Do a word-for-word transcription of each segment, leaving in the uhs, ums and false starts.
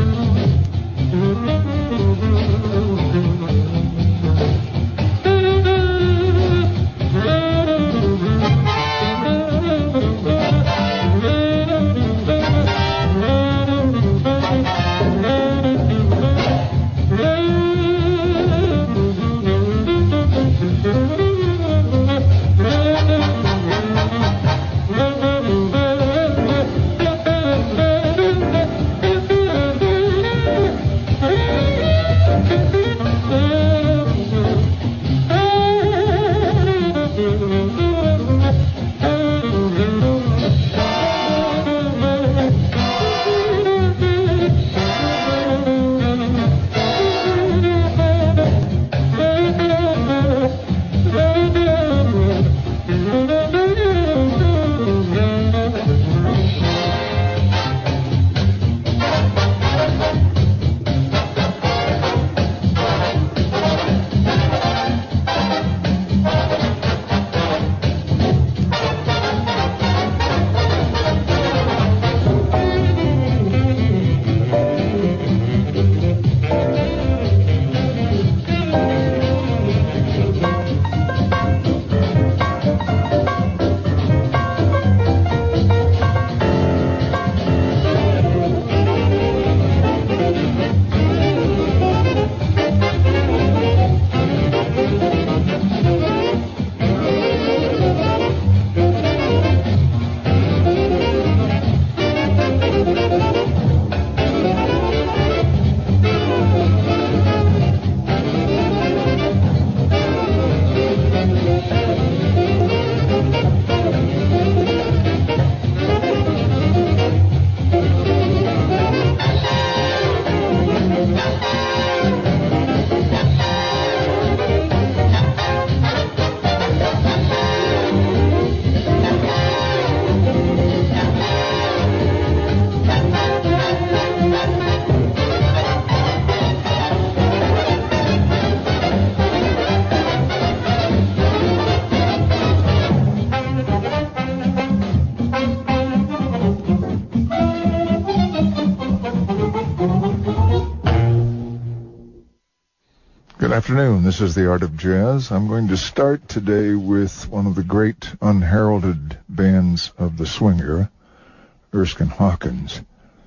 Good afternoon. This is The Art of Jazz. I'm going to start today with one of the great unheralded bands of the swing era, Erskine Hawkins,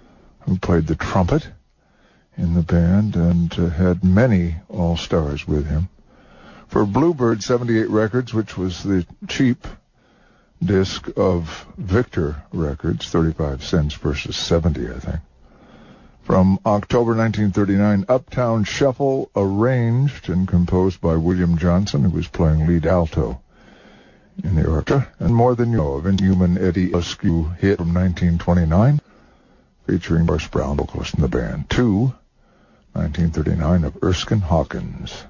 who played the trumpet in the band and uh, had many all-stars with him. For Bluebird seventy-eight Records, which was the cheap disc of Victor Records, thirty-five cents versus seventy, I think. From October nineteen thirty-nine, Uptown Shuffle, arranged and composed by William Johnson, who was playing lead alto in the orchestra, and More Than You Know of Inhuman Eddie Askew hit from nineteen twenty-nine, featuring Boris Brown, vocalist in the band. Two, nineteen thirty-nine, of Erskine Hawkins.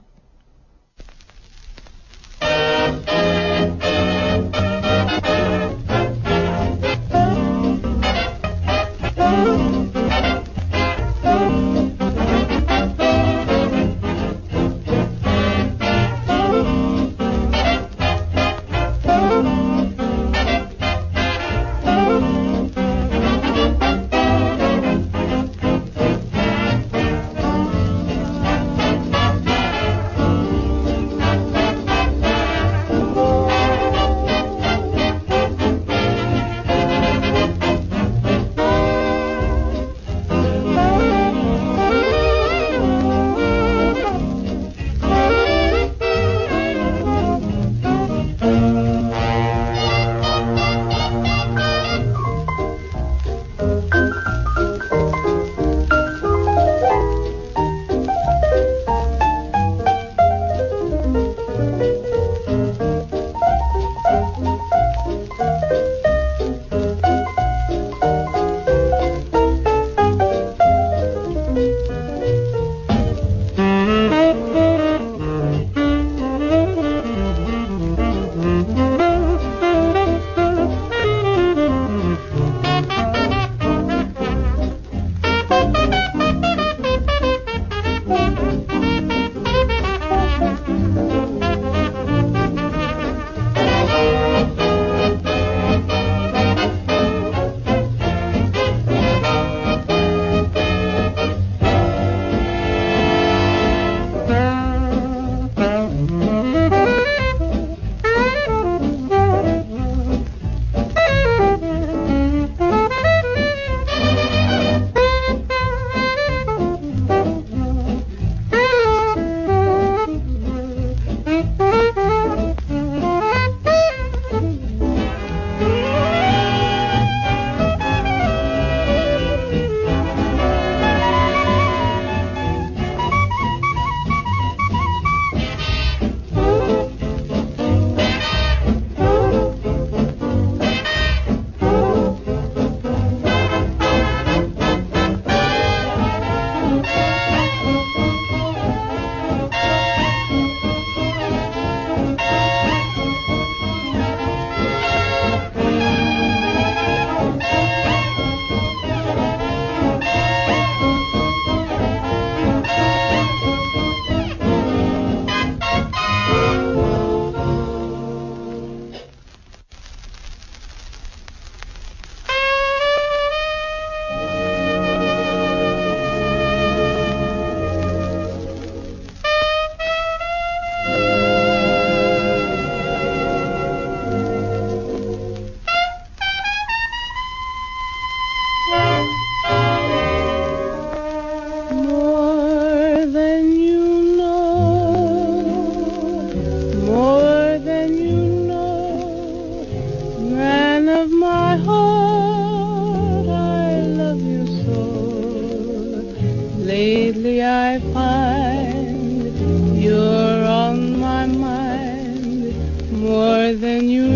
Lately I find you're on my mind more than you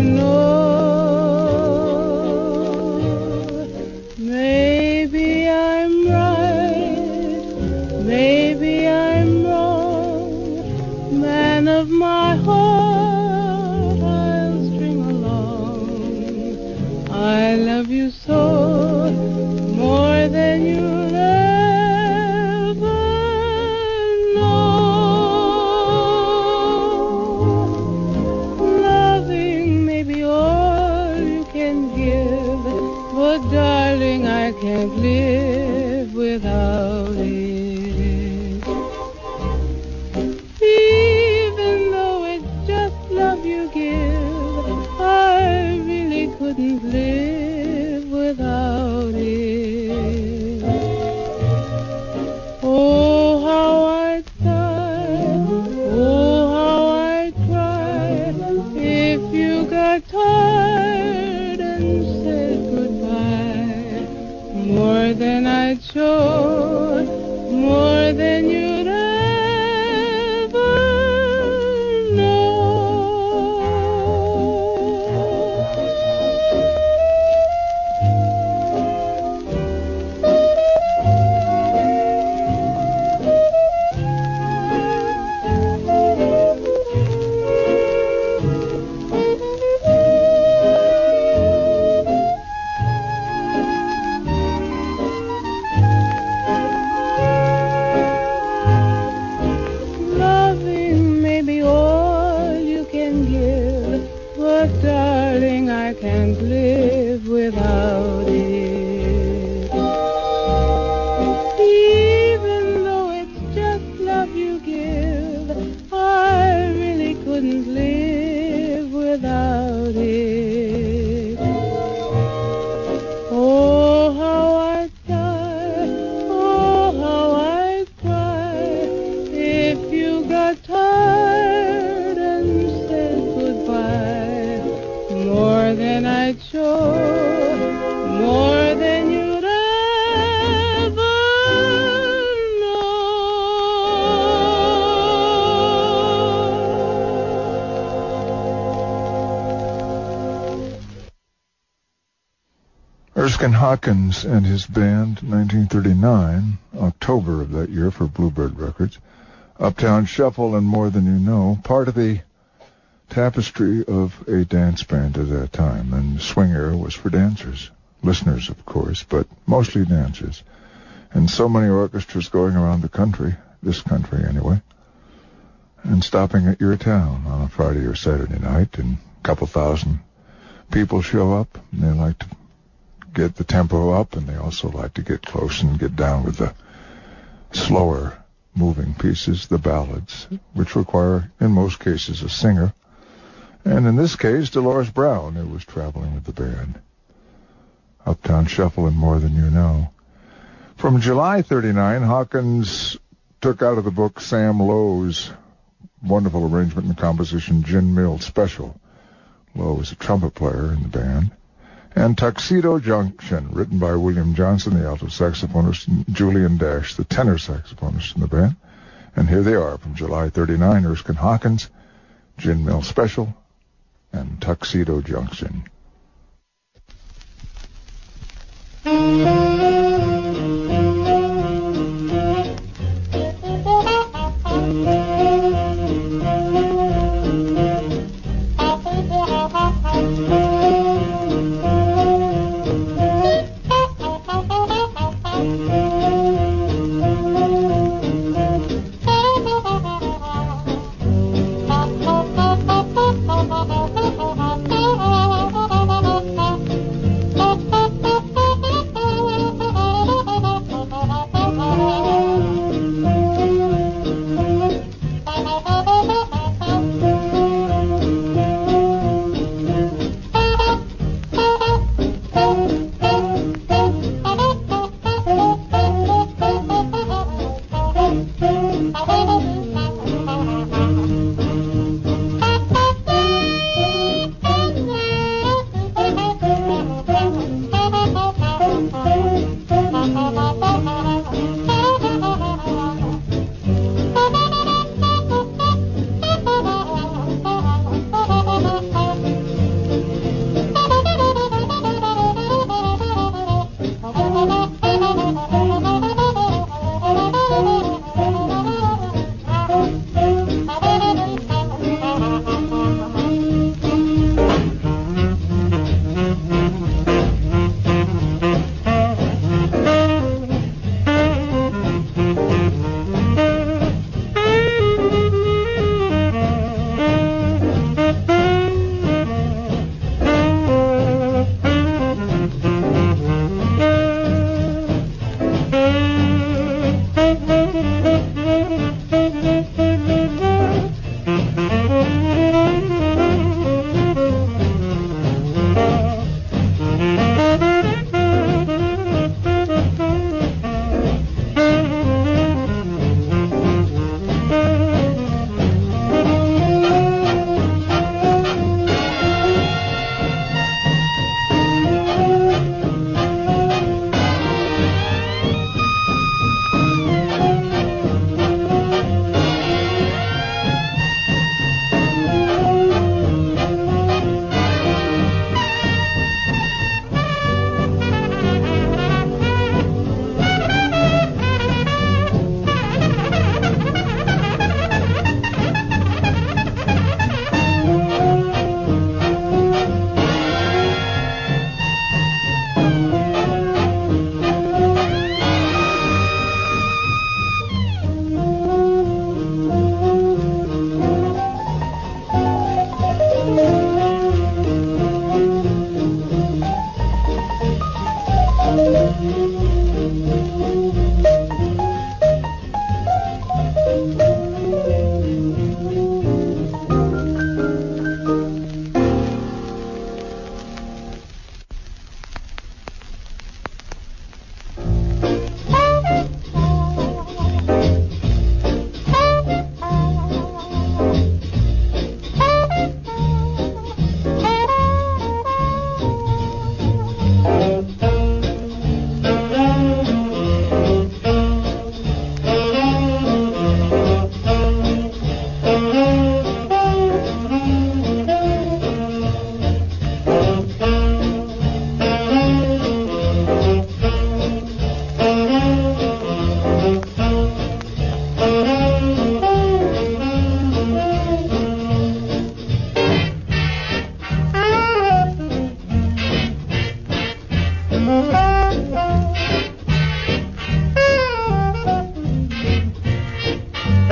know. Maybe I'm right, maybe I'm wrong. Man of my heart, I'll string along. I love you so, more than you'll ever know. Loving may be all you can give, but darling, I can't live without it. Even though it's just love you give, I really couldn't live without it. Oh, how I'd sigh, oh, how I'd cry if you got tired and said goodbye. More than I'd show, more than you'd ever know. Loving may be all you can give, but darling, I can't live without it. Even though it's just love you give, I really couldn't live without it. Oh, how I'd sigh, oh, how I'd cry if you got tired and said goodbye. More than I'd show, more than you'd ever know. Erskine Hawkins and his band, nineteen thirty-nine, October of that year for Bluebird Records. Uptown Shuffle and More Than You Know, part of the tapestry of a dance band at that time. And swing era was for dancers, listeners, of course, but mostly dancers. And so many orchestras going around the country, this country anyway, and stopping at your town on a Friday or Saturday night, and a couple thousand people show up, and they like to get the tempo up, and they also like to get close and get down with the slower moving pieces, the ballads, which require, in most cases, a singer. And in this case, Dolores Brown, who was traveling with the band. Uptown Shuffle and More Than You Know. From July thirty-nine, Hawkins took out of the book Sam Lowe's wonderful arrangement and composition, Gin Mill Special. Lowe was a trumpet player in the band. And Tuxedo Junction, written by William Johnson, the alto saxophonist, and Julian Dash, the tenor saxophonist in the band. And here they are from July thirty-nine, Erskine Hawkins, Gin Mill Special, and Tuxedo Junction.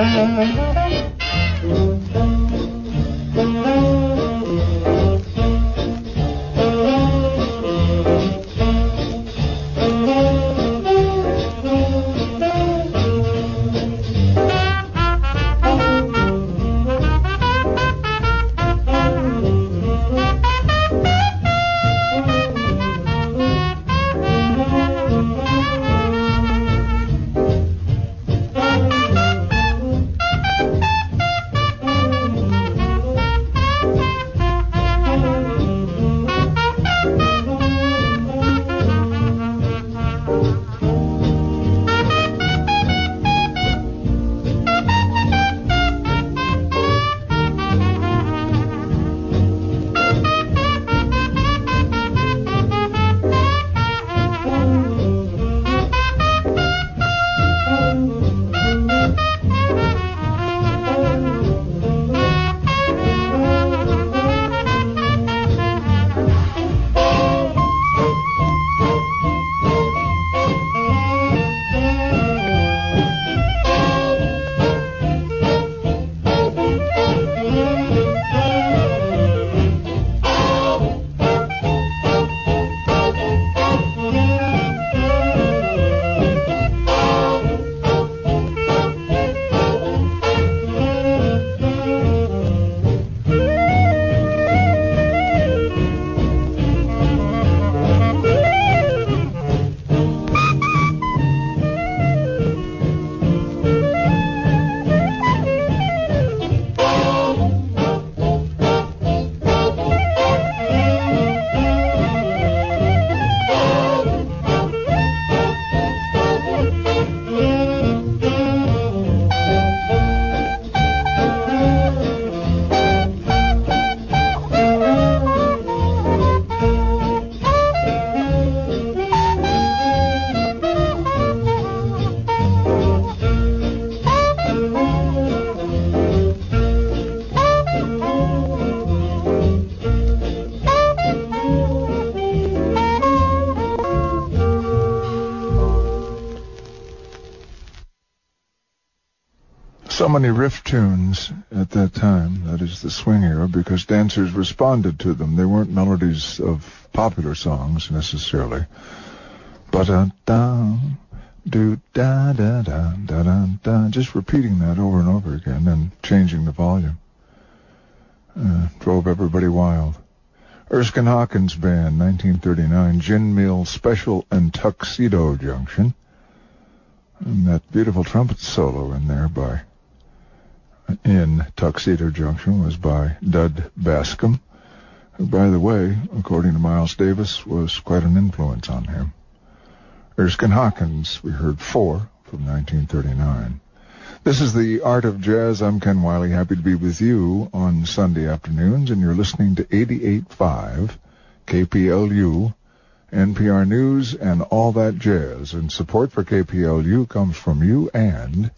So many riff tunes at that time, that is the swing era, because dancers responded to them. They weren't melodies of popular songs necessarily. Ba-da-da, do-da-da-da, da-da-da, just repeating that over and over again and changing the volume. Uh, drove everybody wild. Erskine Hawkins Band, nineteen thirty-nine, Gin Mill Special and Tuxedo Junction. And that beautiful trumpet solo in there by in Tuxedo Junction was by Dud Bascom, who, by the way, according to Miles Davis, was quite an influence on him. Erskine Hawkins, we heard four from nineteen thirty-nine. This is the Art of Jazz. I'm Ken Wiley, happy to be with you on Sunday afternoons, and you're listening to eighty-eight point five K P L U, N P R News, and all that jazz. And support for K P L U comes from you and...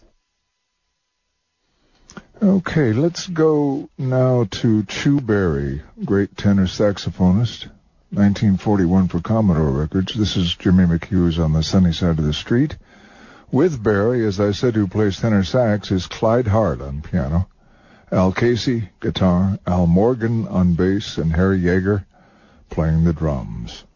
Okay, let's go now to Chu Berry, great tenor saxophonist, nineteen forty-one for Commodore Records. This is Jimmy McHughes on the sunny side of the street. With Berry, as I said, who plays tenor sax, is Clyde Hart on piano, Al Casey, guitar, Al Morgan on bass, and Harry Yeager playing the drums.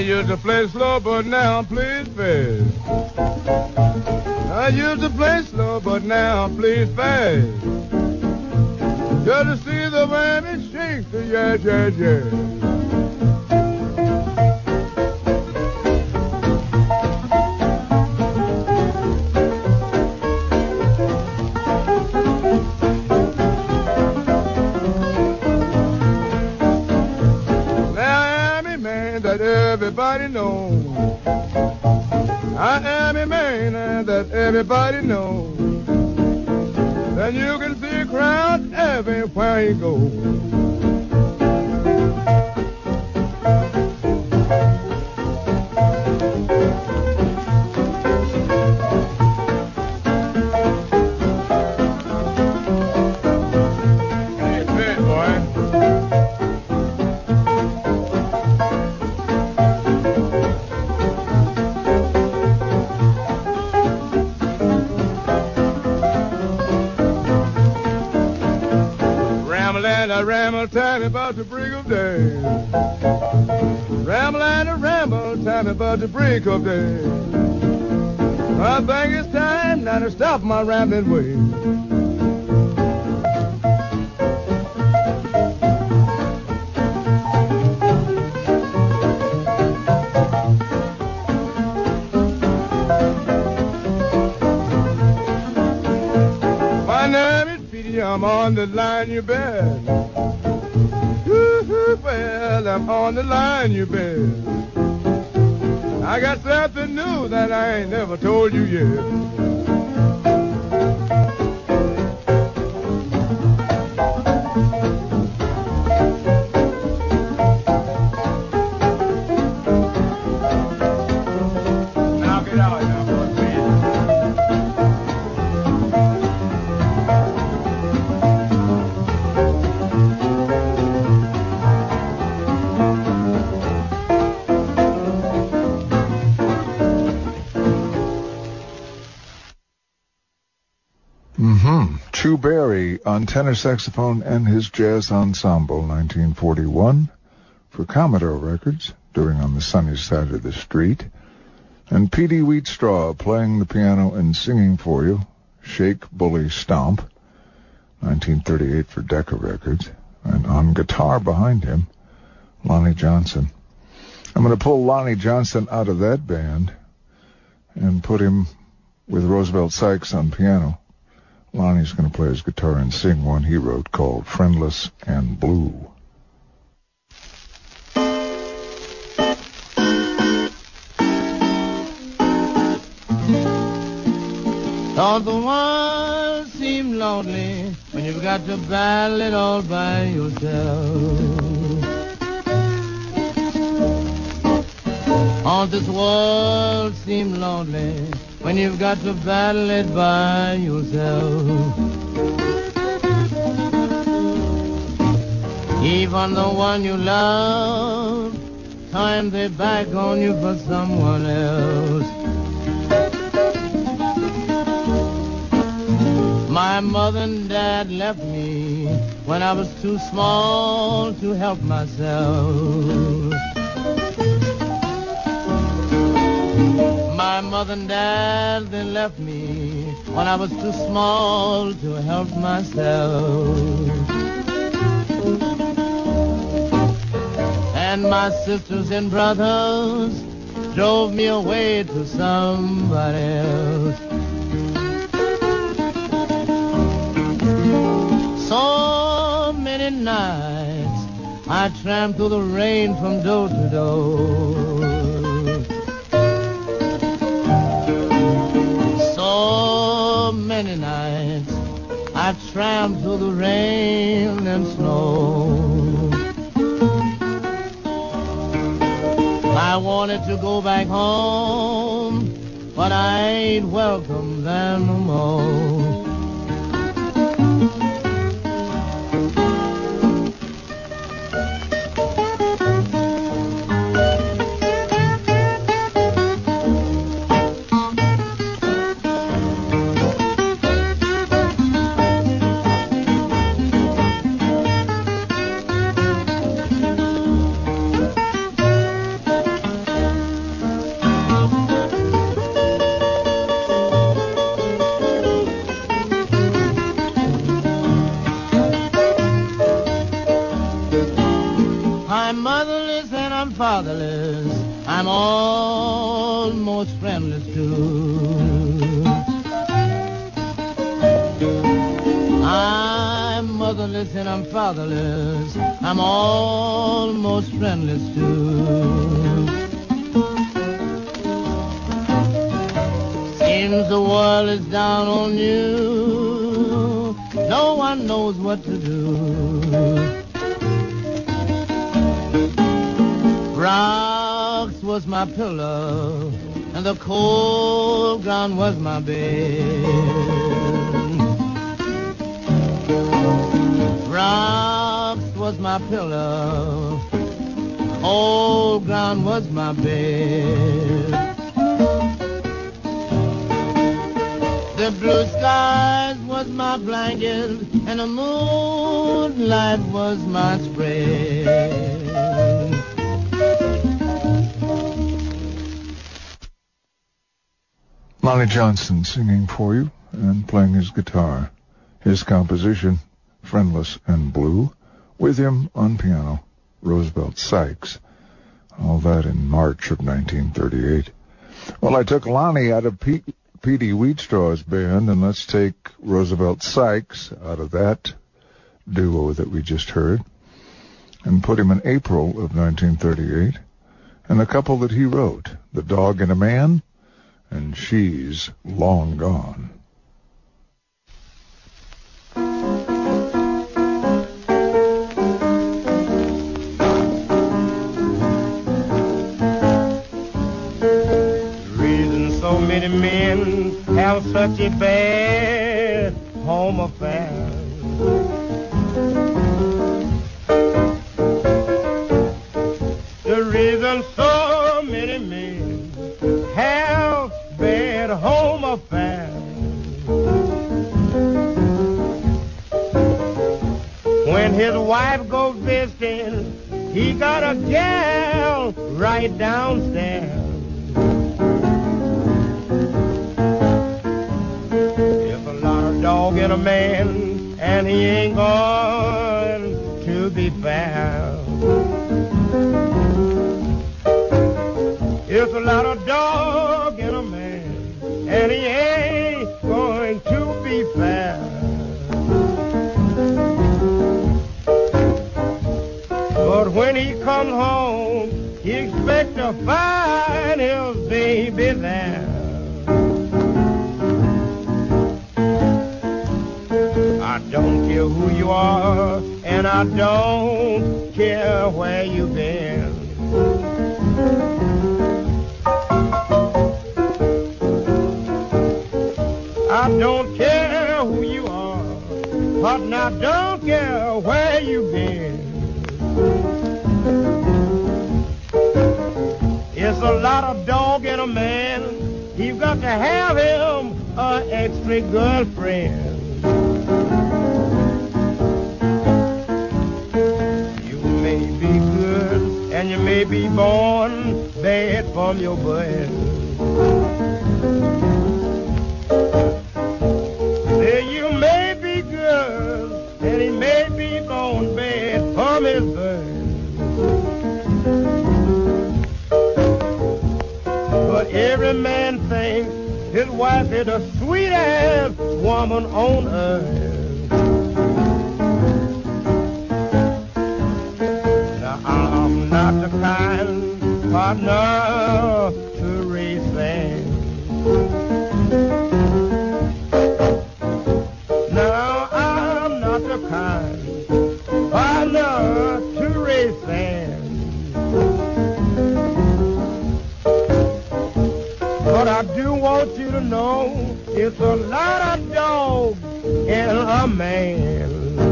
used to play slow, but now I play fast. I used to play slow, but now I play fast. Just to see the man it shake the yeah, yeah, yeah. Everybody knows. I am a man that everybody knows. Then you can see a crowd everywhere you go. Ramble time about the break of day. Ramble and a ramble time about the break of day. I think it's time now to stop my rambling way. My name is Petey, I'm on the line, you bet. Well, I'm on the line, you bet. I got something new that I ain't never told you yet. Now get out now, boy, Chu Berry on tenor saxophone and his jazz ensemble, nineteen forty-one, for Commodore Records, doing On the Sunny Side of the Street. And Petey Wheatstraw playing the piano and singing for you, Shake, Bully, Stomp, nineteen thirty-eight for Decca Records. And on guitar behind him, Lonnie Johnson. I'm going to pull Lonnie Johnson out of that band and put him with Roosevelt Sykes on piano. Lonnie's going to play his guitar and sing one he wrote called Friendless and Blue. Don't the world seem lonely when you've got to battle it all by yourself? Don't this world seem lonely when you've got to battle it by yourself? Even the one you love, time they back on you for someone else. My mother and dad left me when I was too small to help myself. My mother and dad, they left me when I was too small to help myself. And my sisters and brothers drove me away to somebody else. So many nights I tramped through the rain from door to door. So many nights I tramped through the rain and snow. I wanted to go back home, but I ain't welcome there no more. almost friendless too. I'm motherless and I'm fatherless. I'm almost friendless too. Seems the world is down on you. No one knows what to do. Rocks was my pillow, and the cold ground was my bed. Rocks was my pillow, cold ground was my bed. The blue skies was my blanket, and the moonlight was my spread. Lonnie Johnson singing for you and playing his guitar. His composition, Friendless and Blue. With him on piano, Roosevelt Sykes. All that in March of nineteen thirty-eight. Well, I took Lonnie out of Pete, Petey Wheatstraw's band, and let's take Roosevelt Sykes out of that duo that we just heard and put him in April of nineteen thirty-eight, and a couple that he wrote, The Dog and a Man, and She's Long Gone. Reason so many men have such a bad home affair. The reason so many men have bad home affair. When his wife goes visiting, he got a gal right downstairs. There's a lot of dog in a man, and he ain't going to be fair. There's a lot of dog in a man, and he ain't going to be fair. But when he comes home, he expects to find his baby there. I don't care who you are, and I don't care where you've been. I don't care who you are, but I don't care where you've been. It's a lot of dog in a man. You've got to have him an extra girlfriend. You may be good and you may be born bad from your birth. You may be good and he may be born bad from his birth. But every man thinks his wife is the sweetest woman on earth. Now I'm not the kind partner to raise things. Now I'm not the kind partner to raise things. But I do want you to know it's a lot of dogs in a man.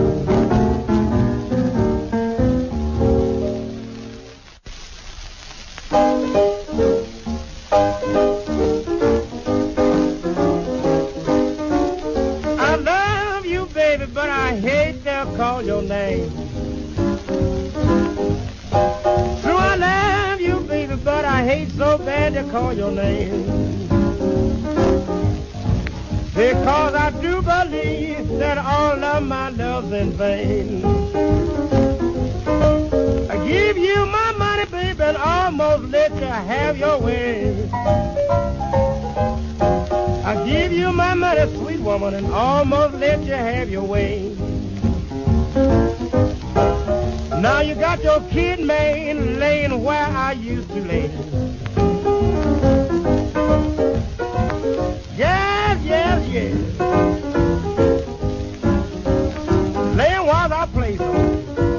I love you, baby, but I hate to call your name. True, I love you, baby, but I hate so bad to call your name. Because I do believe that all of my love's in vain. I give you my money, baby, and almost let you have your way. I give you my money, sweet woman, and almost let you have your way. Now you got your kid man laying where I used to lay. Yes, yes, yes. Laying was our place on.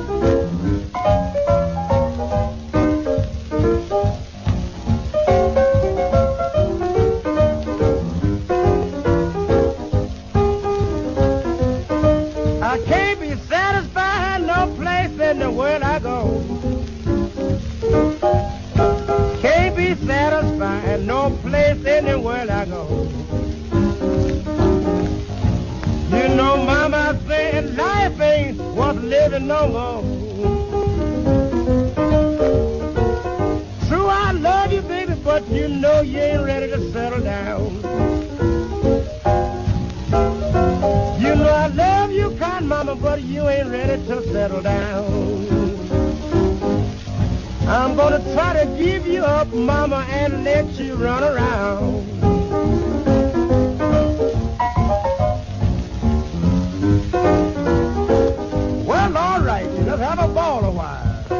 I can't be satisfied no place in the world I go. Can't be satisfied no place in the world I go. You know, Mama said life ain't worth living no more. True, I love you, baby, but you know you ain't ready to settle down. You know I love you, kind Mama, but you ain't ready to settle down. I'm gonna try to give you up, Mama, and let you run around. Well, all right, let's have a ball a while.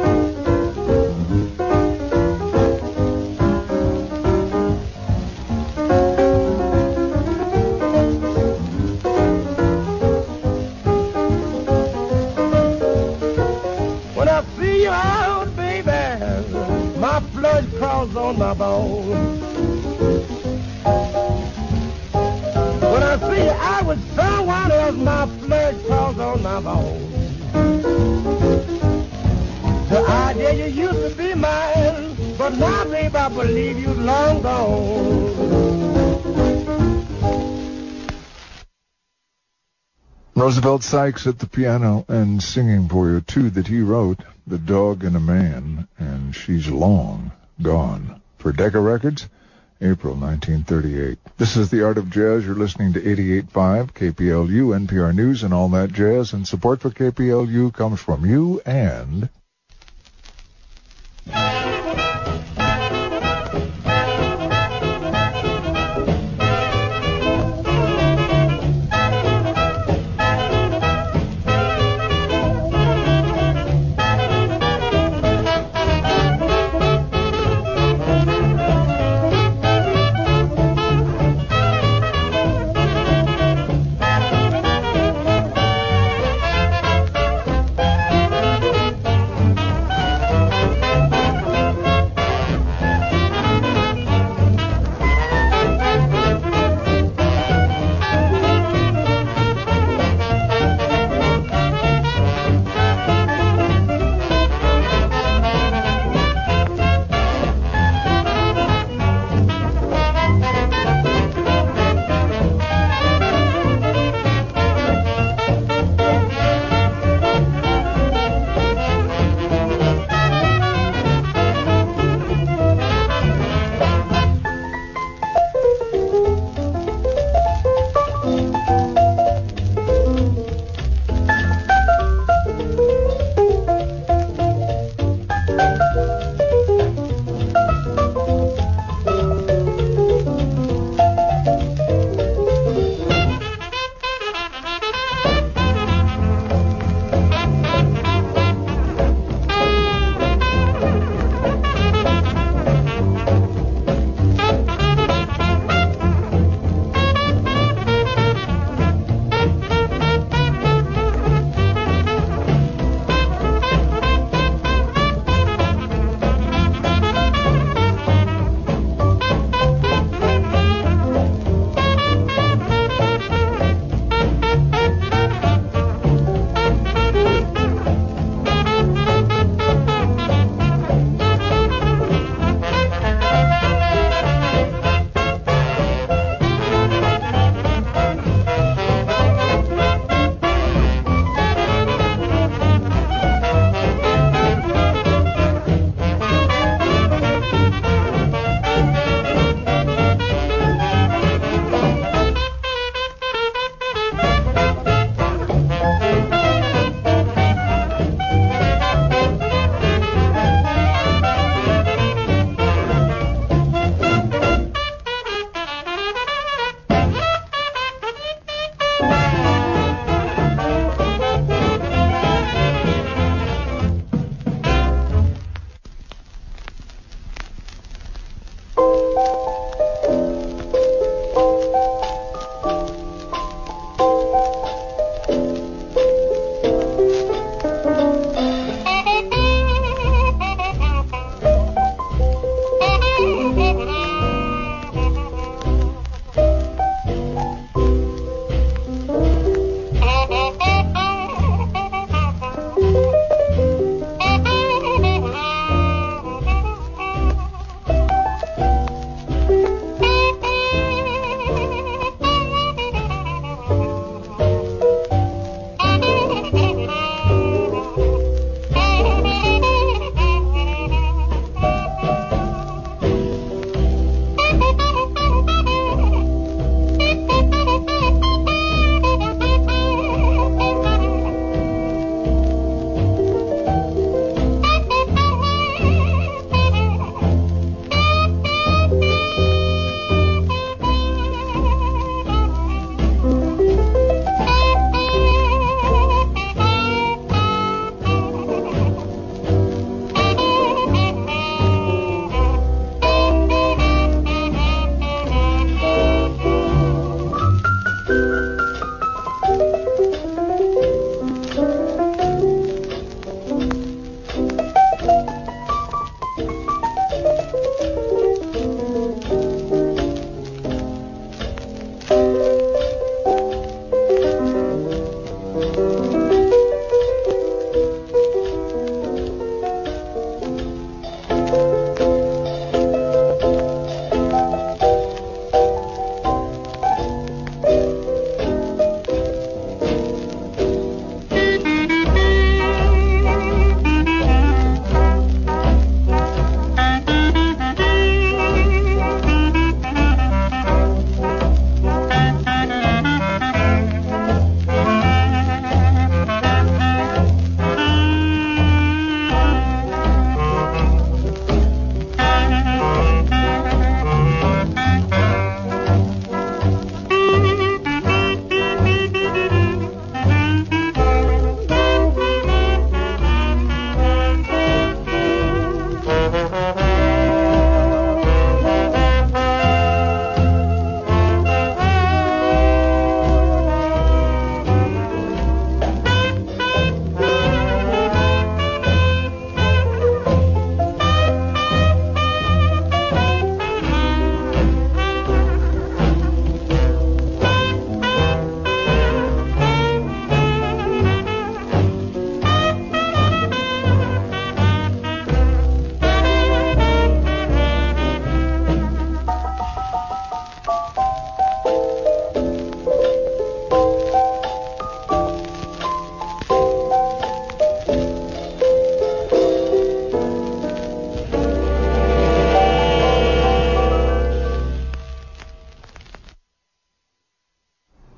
When I see you out, baby, my blood crawls on my bones. When I see you out with someone else, my blood crawls on my bones. The idea you used to be mine, but now, babe, I believe you've long gone. Roosevelt Sykes at the piano and singing for you two that he wrote, The Dog and a Man, and She's Long Gone. For Decca Records, April nineteen thirty-eight. This is The Art of Jazz. You're listening to eighty-eight point five K P L U, N P R News, and all that jazz. And support for K P L U comes from you and...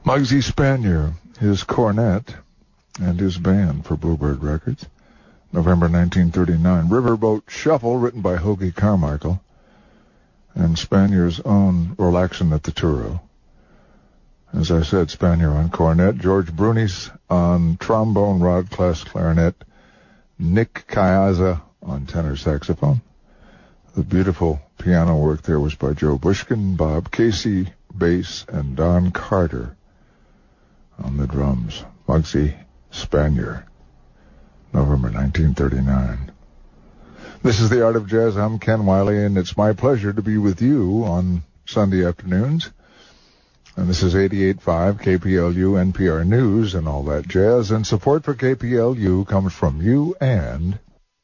Muggsy Spanier, his cornet, and his band for Bluebird Records. November nineteen thirty-nine. Riverboat Shuffle, written by Hoagy Carmichael, and Spanier's own Relaxin' at the Turo. As I said, Spanier on cornet, George Brunis on trombone, Rod Class clarinet, Nick Kayaza on tenor saxophone. The beautiful piano work there was by Joe Bushkin, Bob Casey, bass, and Don Carter on the drums. Muggsy Spanier, November nineteen thirty-nine. This is The Art of Jazz. I'm Ken Wiley, and it's my pleasure to be with you on Sunday afternoons. And this is eighty-eight point five K P L U, N P R News, and all that jazz. And support for K P L U comes from you and...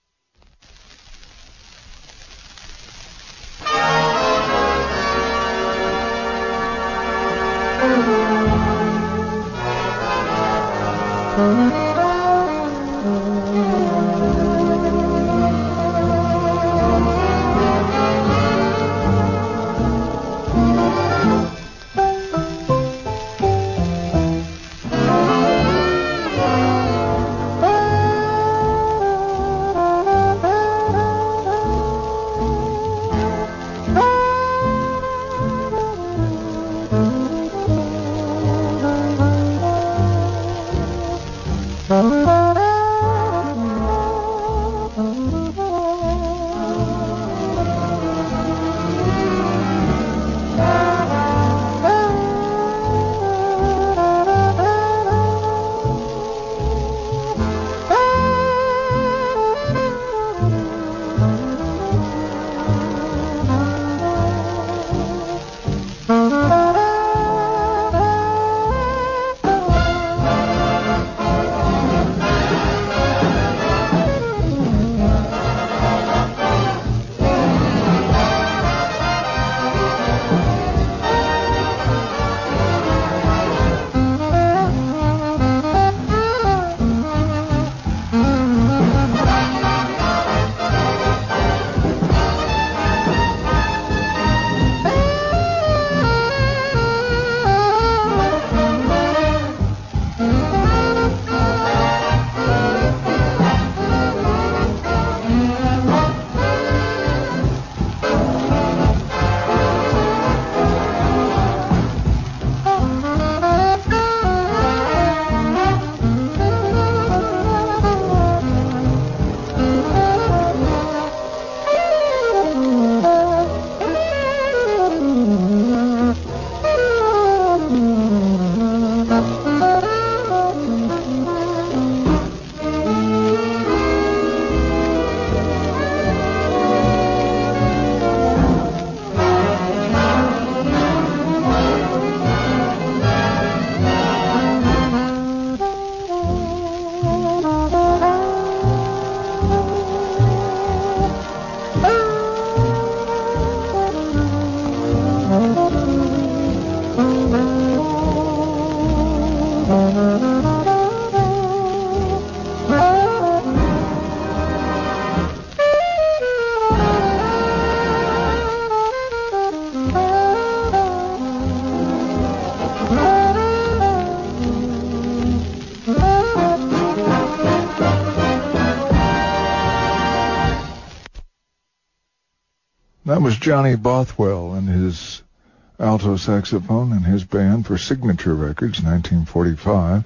That was Johnny Bothwell and his alto saxophone and his band for Signature Records, nineteen forty-five,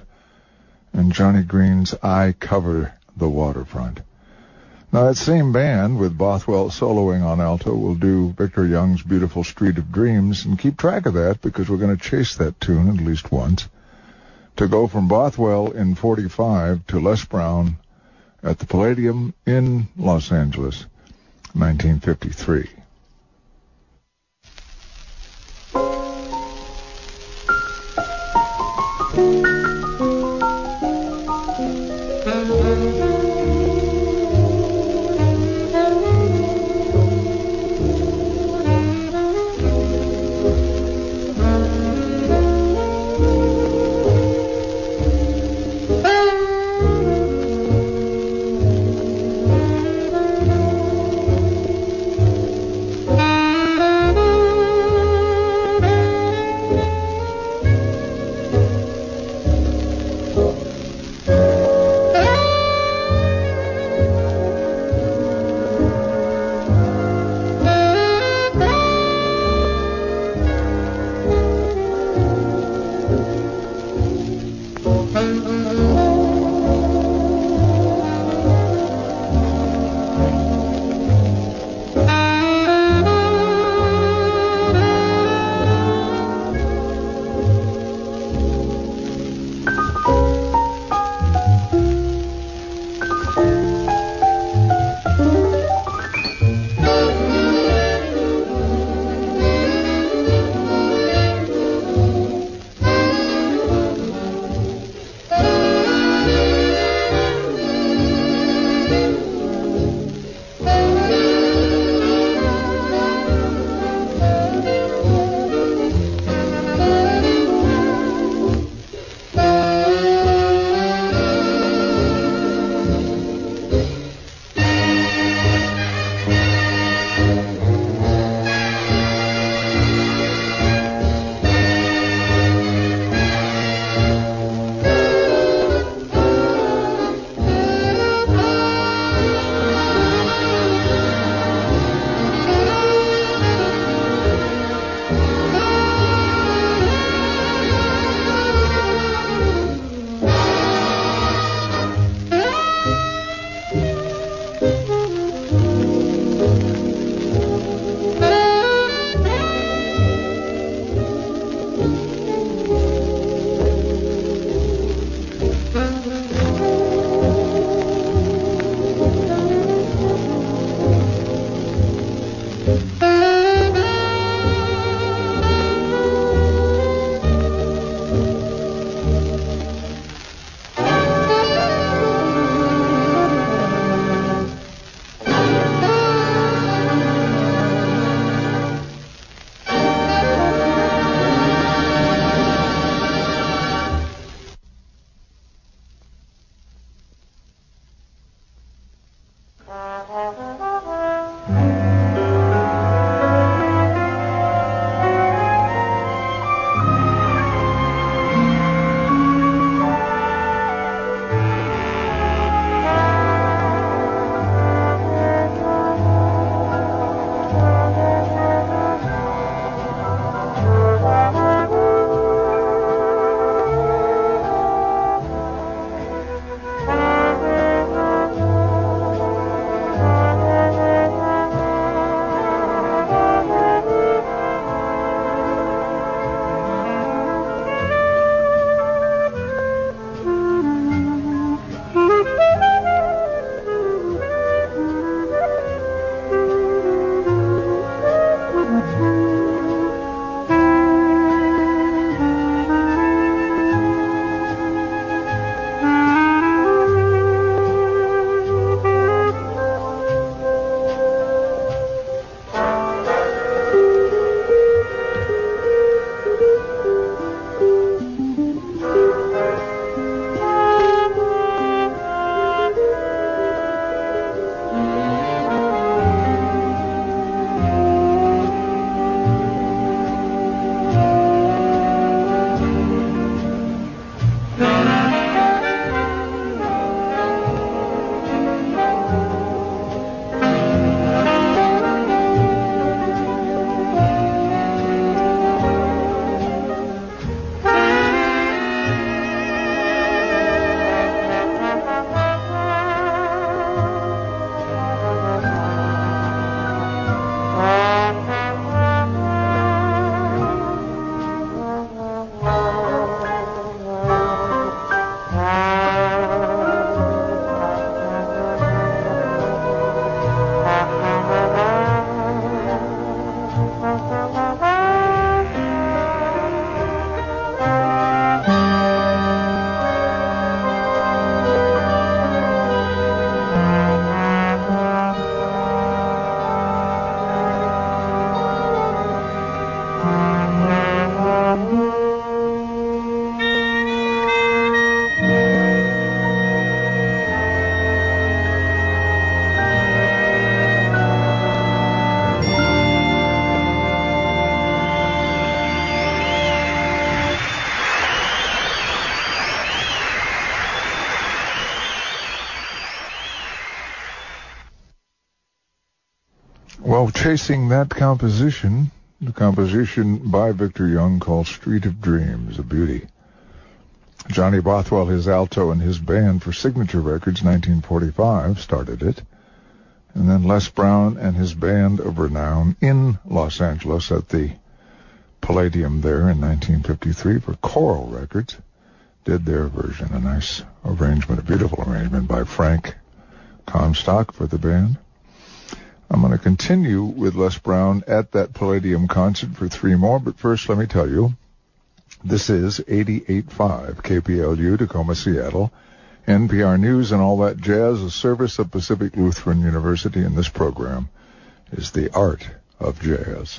and Johnny Green's I Cover the Waterfront. Now, that same band, with Bothwell soloing on alto, will do Victor Young's Beautiful Street of Dreams, and keep track of that because we're going to chase that tune at least once. To go from Bothwell in forty-five to Les Brown at the Palladium in Los Angeles, nineteen fifty-three. Now, chasing that composition, the composition by Victor Young called Street of Dreams, a beauty. Johnny Bothwell, his alto, and his band for Signature Records, nineteen forty-five, started it. And then Les Brown and his band of renown in Los Angeles at the Palladium there in nineteen fifty-three for Coral Records did their version. A nice arrangement, a beautiful arrangement by Frank Comstock for the band. I'm going to continue with Les Brown at that Palladium concert for three more, but first let me tell you, this is eighty-eight point five K P L U, Tacoma, Seattle, N P R News and All That Jazz, a service of Pacific Lutheran University, and this program is The Art of Jazz.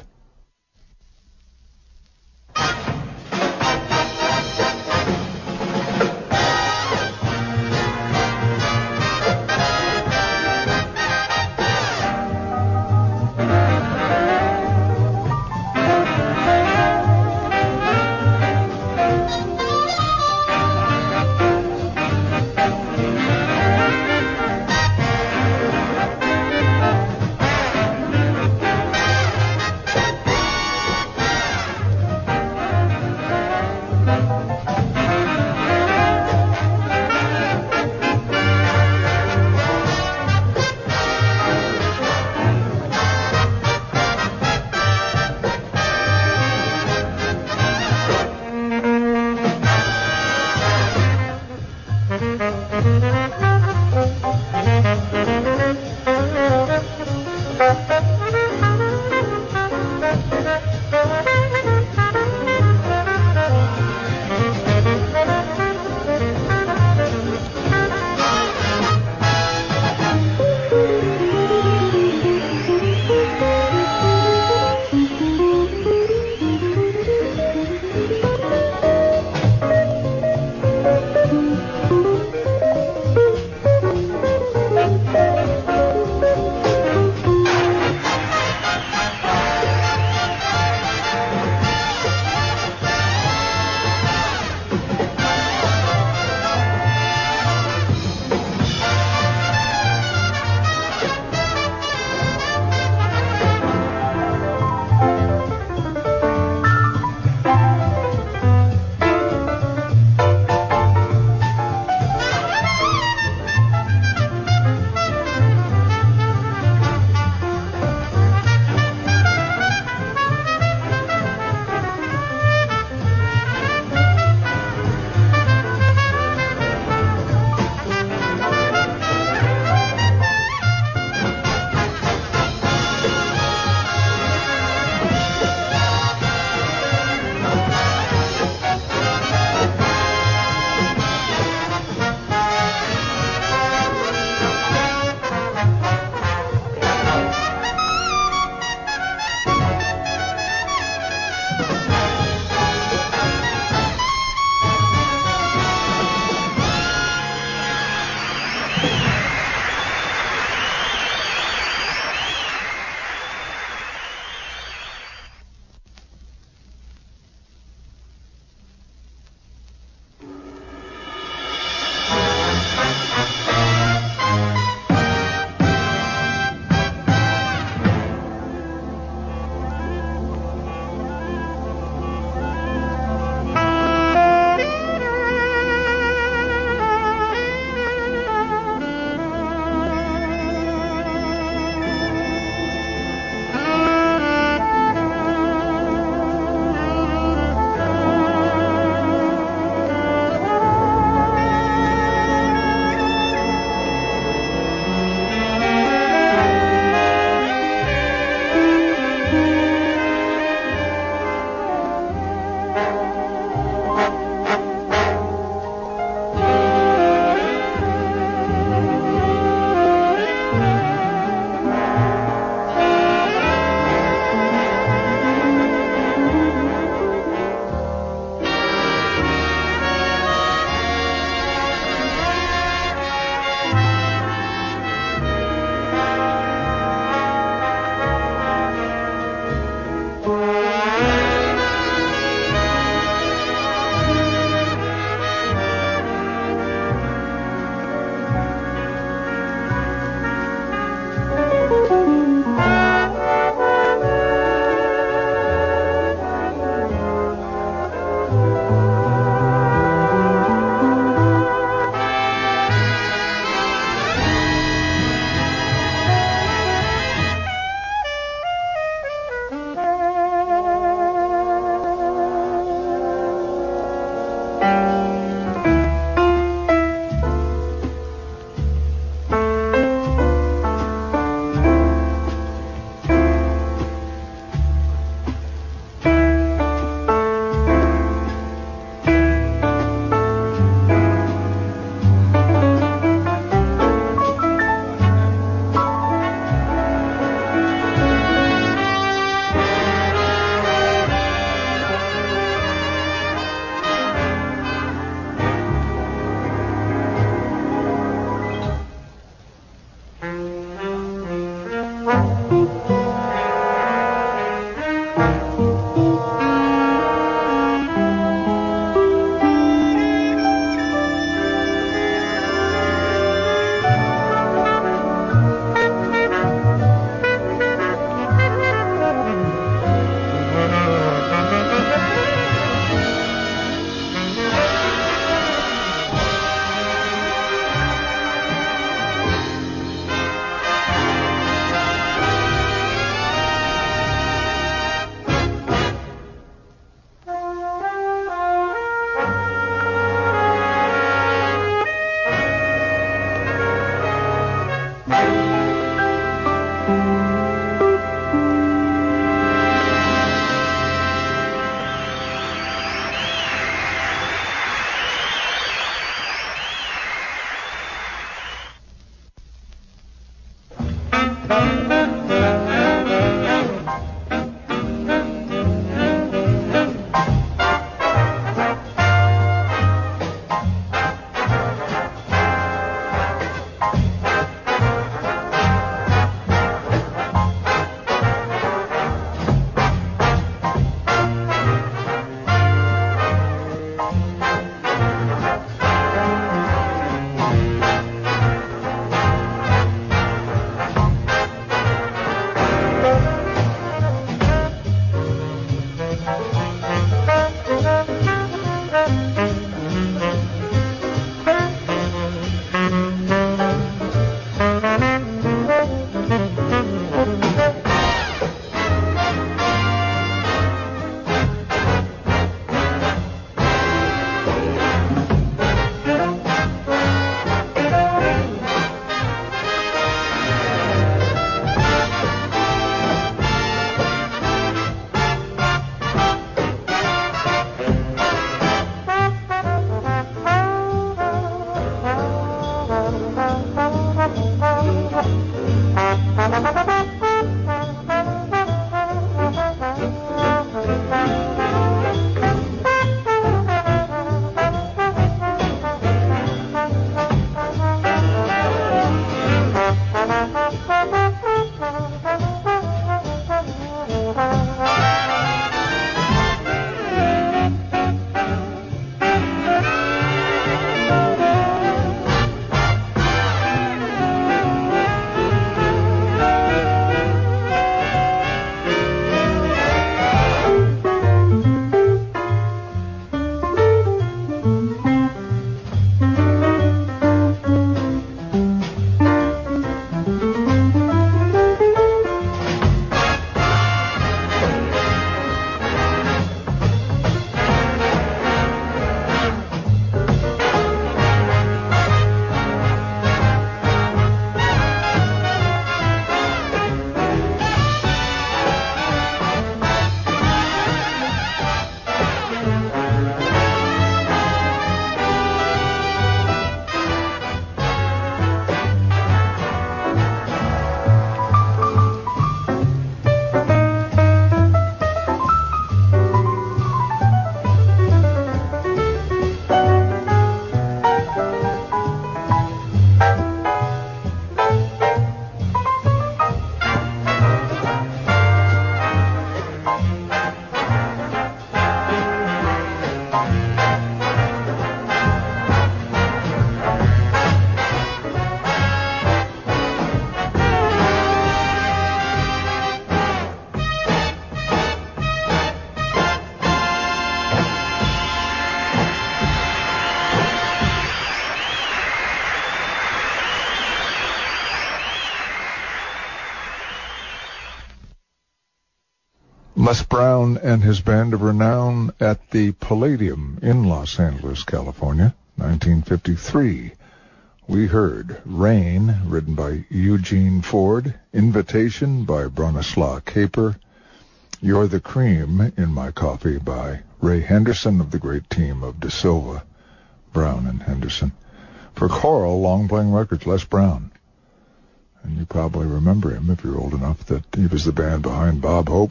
Brown and his band of renown at the Palladium in Los Angeles, California, nineteen fifty-three. We heard Rain, written by Eugene Ford, Invitation by Bronislaw Kaper, You're the Cream in My Coffee by Ray Henderson of the great team of De Silva, Brown, and Henderson. For Coral, long playing records, Les Brown. And you probably remember him if you're old enough that he was the band behind Bob Hope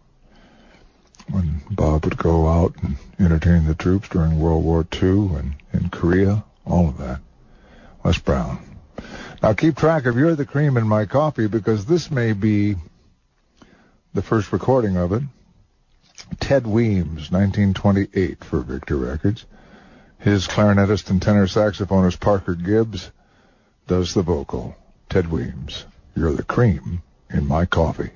when Bob would go out and entertain the troops during World War Two and in Korea, all of that. Les Brown. Now keep track of You're the Cream in My Coffee, because this may be the first recording of it. Ted Weems, nineteen twenty-eight for Victor Records. His clarinetist and tenor saxophonist Parker Gibbs does the vocal. Ted Weems, You're the Cream in My Coffee.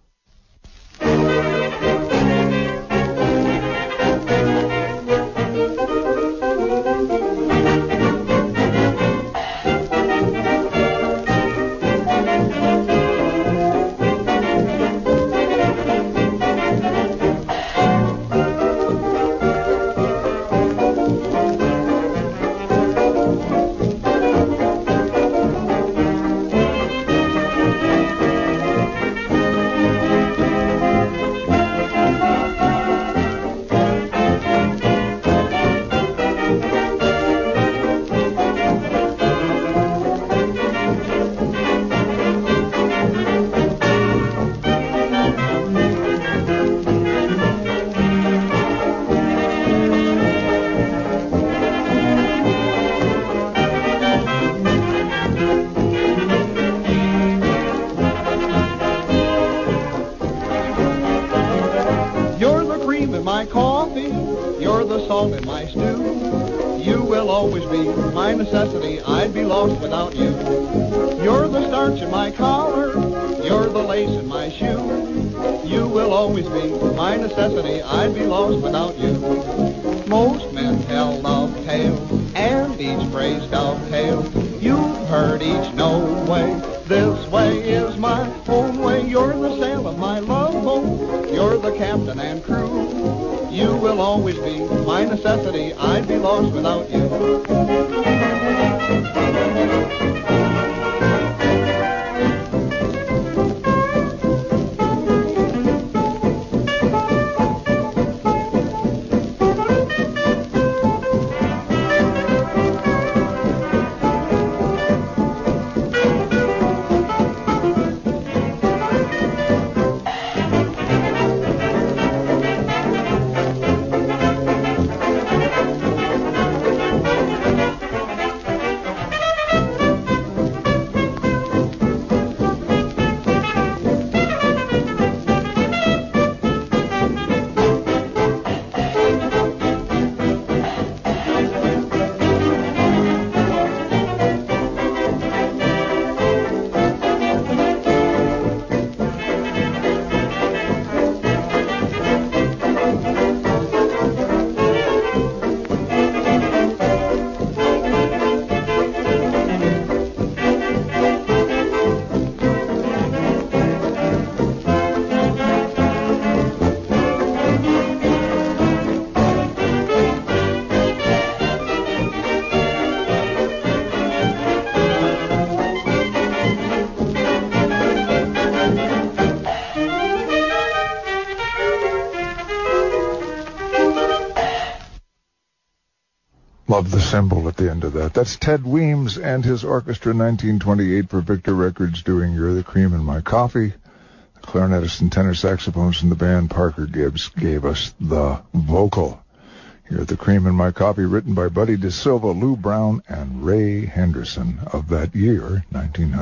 Love the symbol at the end of that. That's Ted Weems and his orchestra, nineteen twenty-eight for Victor Records, doing You're the Cream in My Coffee. The clarinetist and tenor saxophonist in the band, Parker Gibbs, gave us the vocal. You're the Cream in My Coffee, written by Buddy De Silva, Lou Brown, and Ray Henderson of that year, nineteen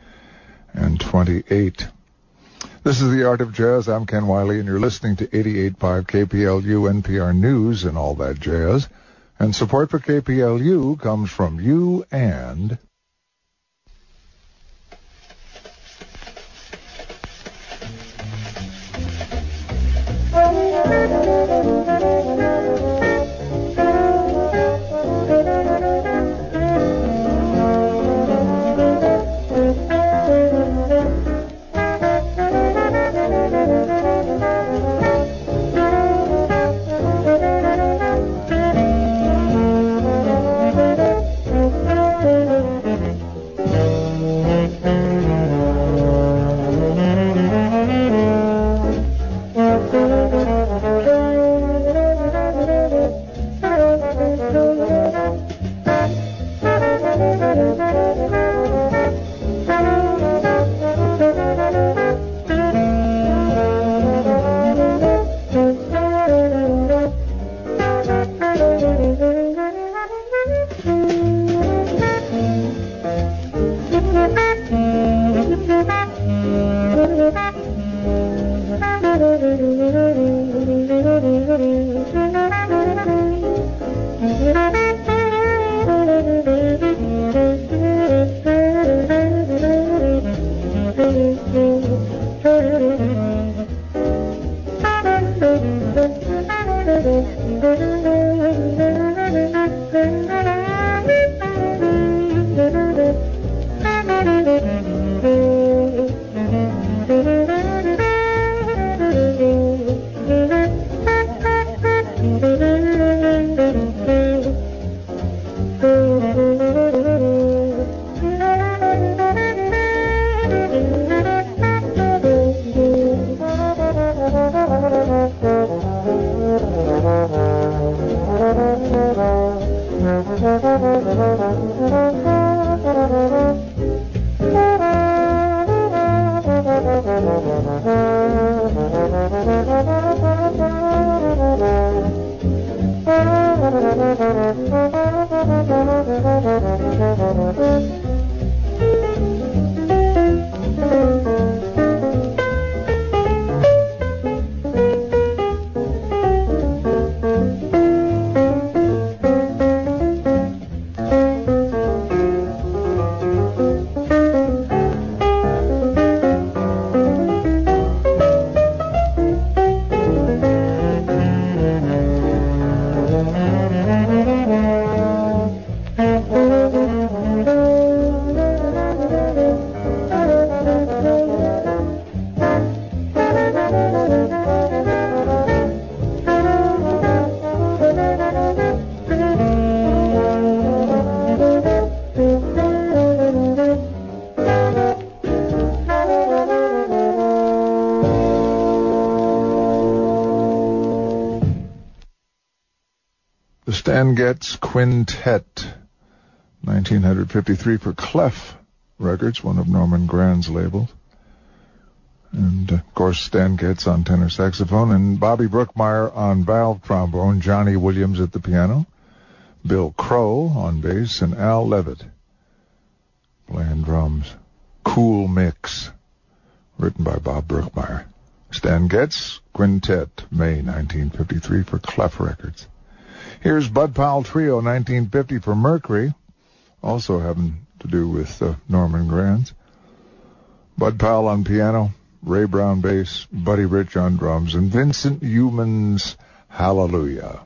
twenty-eight. This is The Art of Jazz. I'm Ken Wiley, and you're listening to eighty-eight point five K P L U, N P R News, and all that jazz. And support for K P L U comes from you and... The Stan Getz Quintet, nineteen fifty-three for Clef Records, one of Norman Grand's labels. And, of course, Stan Getz on tenor saxophone, and Bobby Brookmeyer on valve trombone, Johnny Williams at the piano, Bill Crow on bass, and Al Levitt playing drums. Cool Mix, written by Bob Brookmeyer. Stan Getz Quintet, May nineteen fifty-three for Clef Records. Here's Bud Powell Trio, nineteen fifty for Mercury, also having to do with uh, Norman Granz. Bud Powell on piano, Ray Brown bass, Buddy Rich on drums, and Vincent Youmans' Hallelujah.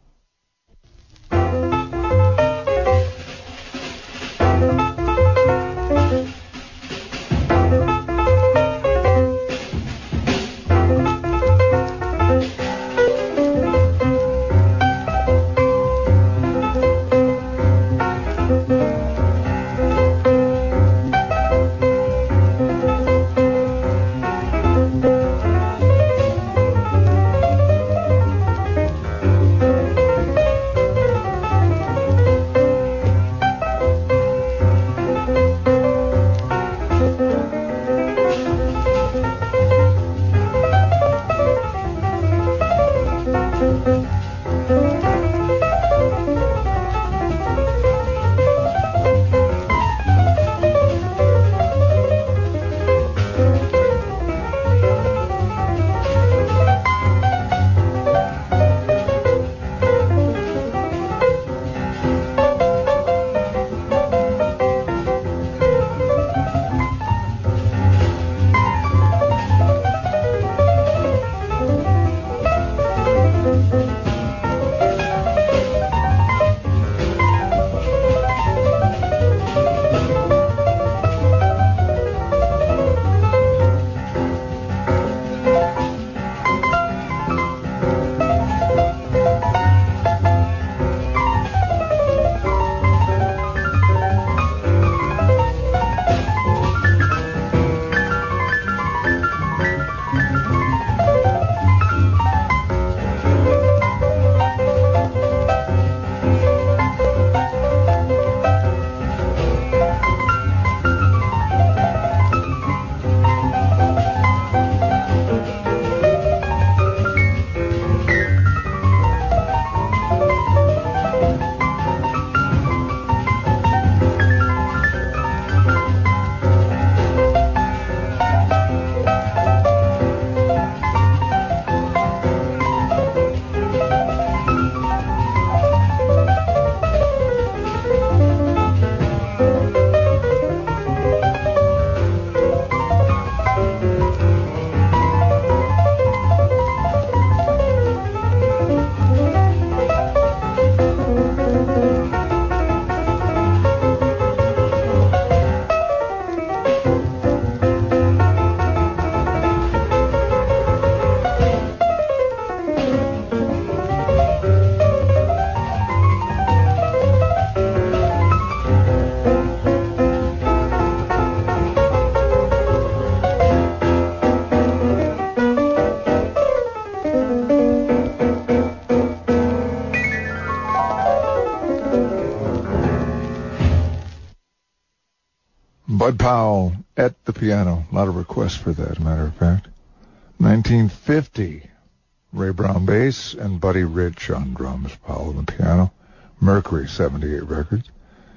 Bud Powell at the piano. A lot of requests for that, as a matter of fact. nineteen fifty, Ray Brown bass and Buddy Rich on drums, Powell on the piano. Mercury, seventy-eight records.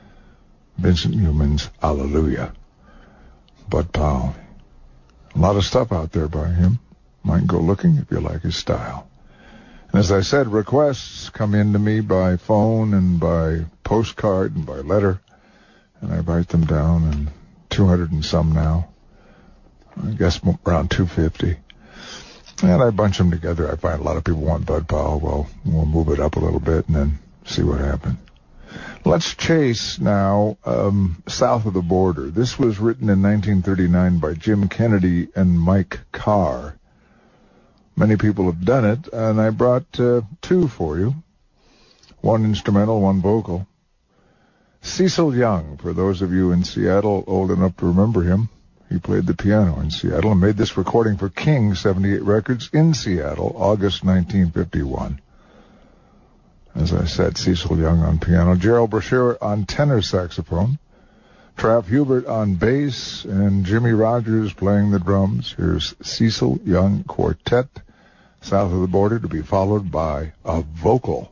Vincent Youmans' Hallelujah. Bud Powell. A lot of stuff out there by him. Might go looking if you like his style. And as I said, requests come in to me by phone and by postcard and by letter. And I write them down, and two hundred and some now. I guess around two fifty. And I bunch them together. I find a lot of people want Bud Powell. Well, we'll move it up a little bit and then see what happens. Let's chase now um, South of the Border. This was written in nineteen thirty-nine by Jim Kennedy and Mike Carr. Many people have done it, and I brought uh, two for you. One instrumental, one vocal. Cecil Young, for those of you in Seattle old enough to remember him, he played the piano in Seattle and made this recording for King seventy-eight Records in Seattle, August nineteen fifty-one. As I said, Cecil Young on piano, Gerald Brashear on tenor saxophone, Trav Hubert on bass, and Jimmy Rogers playing the drums. Here's Cecil Young Quartet, South of the Border, to be followed by a vocal.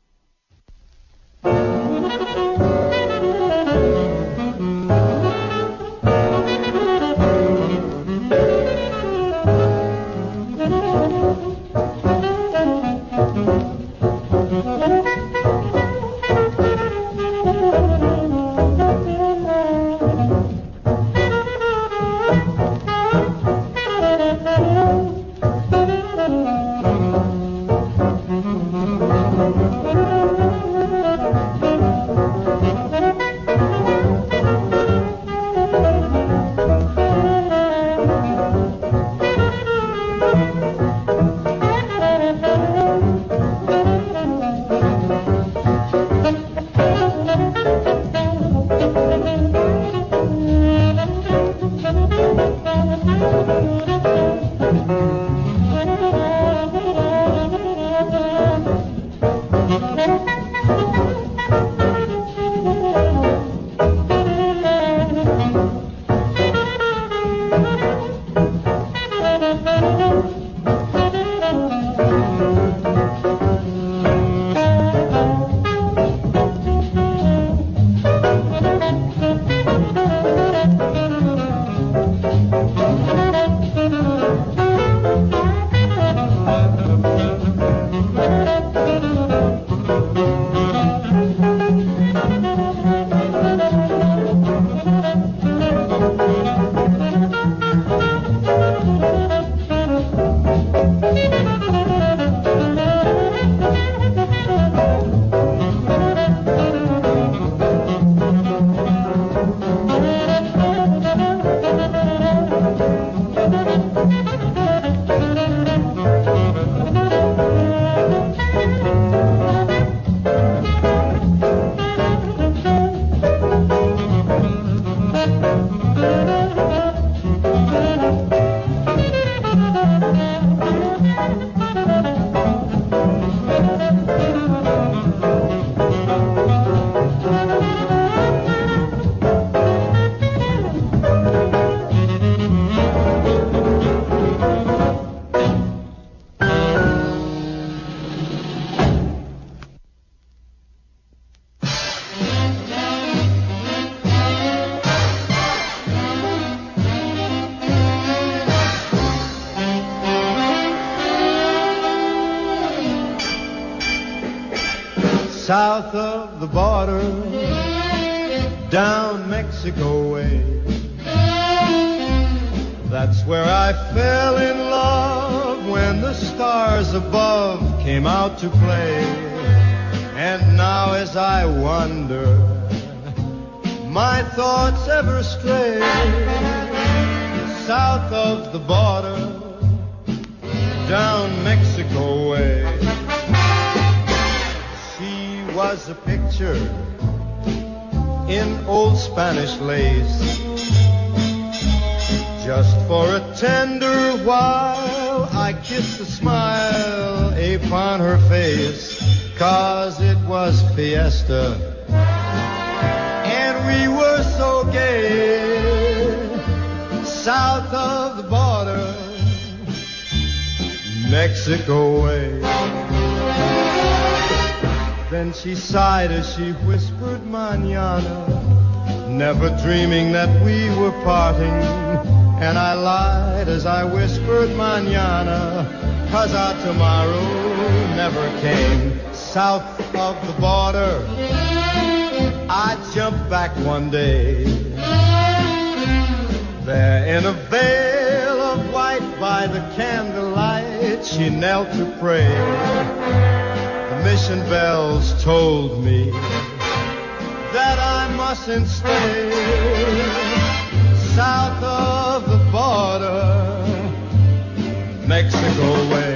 South of the border, down Mexico way. That's where I fell in love when the stars above came out to play. And now as I wander, my thoughts ever stray. South of the border, down Mexico way. Was a picture in old Spanish lace, just for a tender while I kissed a smile upon her face, 'cause it was fiesta and we were so gay. South of the border, Mexico way. Then she sighed as she whispered mañana, never dreaming that we were parting. And I lied as I whispered mañana, 'cause our tomorrow never came. South of the border, I jumped back one day. There in a veil of white by the candlelight, she knelt to pray. Mission bells told me that I mustn't stay. South of the border, Mexico way.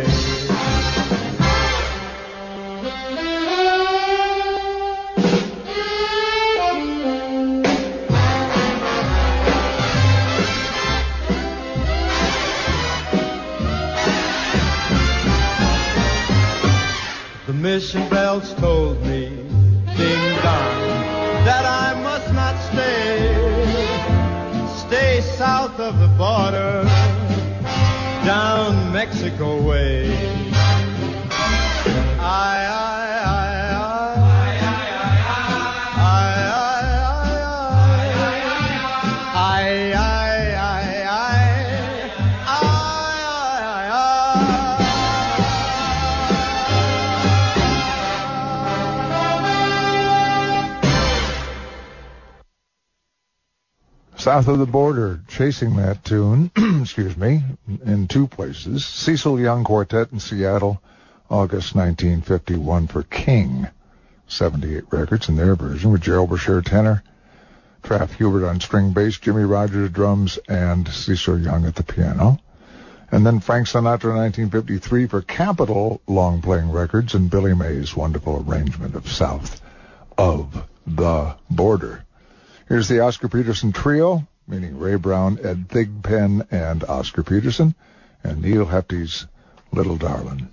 The The mission bells told me, ding dong, that I must not stay. Stay south of the border, down Mexico way. I, I, I, South of the Border, chasing that tune, excuse me, in two places. Cecil Young Quartet in Seattle, August nineteen fifty-one for King, seventy-eight Records in their version, with Gerald Brashear tenor, Traff Hubert on string bass, Jimmy Rogers drums, and Cecil Young at the piano. And then Frank Sinatra, nineteen fifty-three for Capitol long-playing records, and Billy May's wonderful arrangement of South of the Border. Here's the Oscar Peterson Trio, meaning Ray Brown, Ed Thigpen, and Oscar Peterson, and Neil Hefti's Little Darlin'.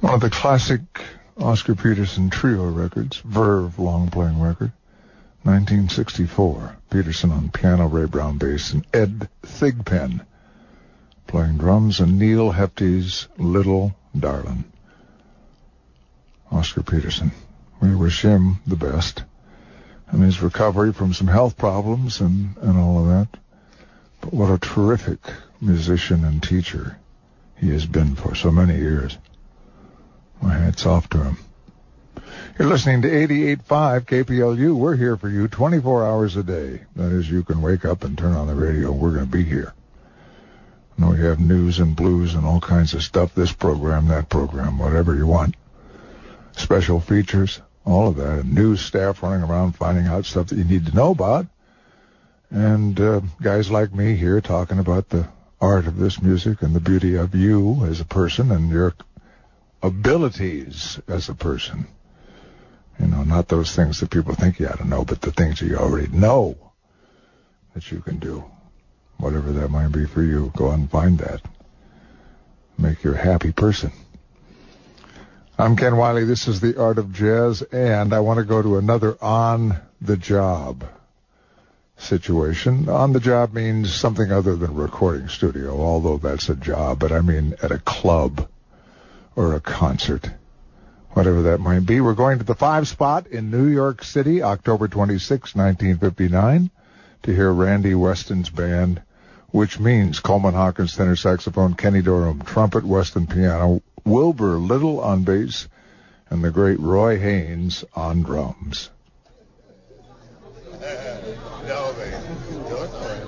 One of the classic Oscar Peterson trio records, Verve long-playing record, nineteen sixty-four. Peterson on piano, Ray Brown bass, and Ed Thigpen playing drums, and Neil Hefti's Little Darlin'. Oscar Peterson. We wish him the best in his recovery from some health problems and, and all of that. But what a terrific musician and teacher he has been for so many years. My hat's off to him. You're listening to eighty-eight point five K P L U. We're here for you twenty-four hours a day. That is, you can wake up and turn on the radio. We're going to be here. I know you have news and blues and all kinds of stuff, this program, that program, whatever you want. Special features, all of that, and news staff running around finding out stuff that you need to know about. And uh, guys like me here talking about the art of this music and the beauty of you as a person and your abilities as a person. You know, not those things that people think you ought to know, but the things that you already know that you can do. Whatever that might be for you, go out and find that. Make you a happy person. I'm Ken Wiley. This is The Art of Jazz, and I want to go to another on-the-job situation. On the job means something other than a recording studio, although that's a job, but I mean at a club or a concert, whatever that might be. We're going to the Five Spot in New York City, October twenty-sixth, nineteen fifty-nine, to hear Randy Weston's band, which means Coleman Hawkins tenor saxophone, Kenny Dorham trumpet, Weston piano, Wilbur Little on bass, and the great Roy Haynes on drums. No, man. Do it for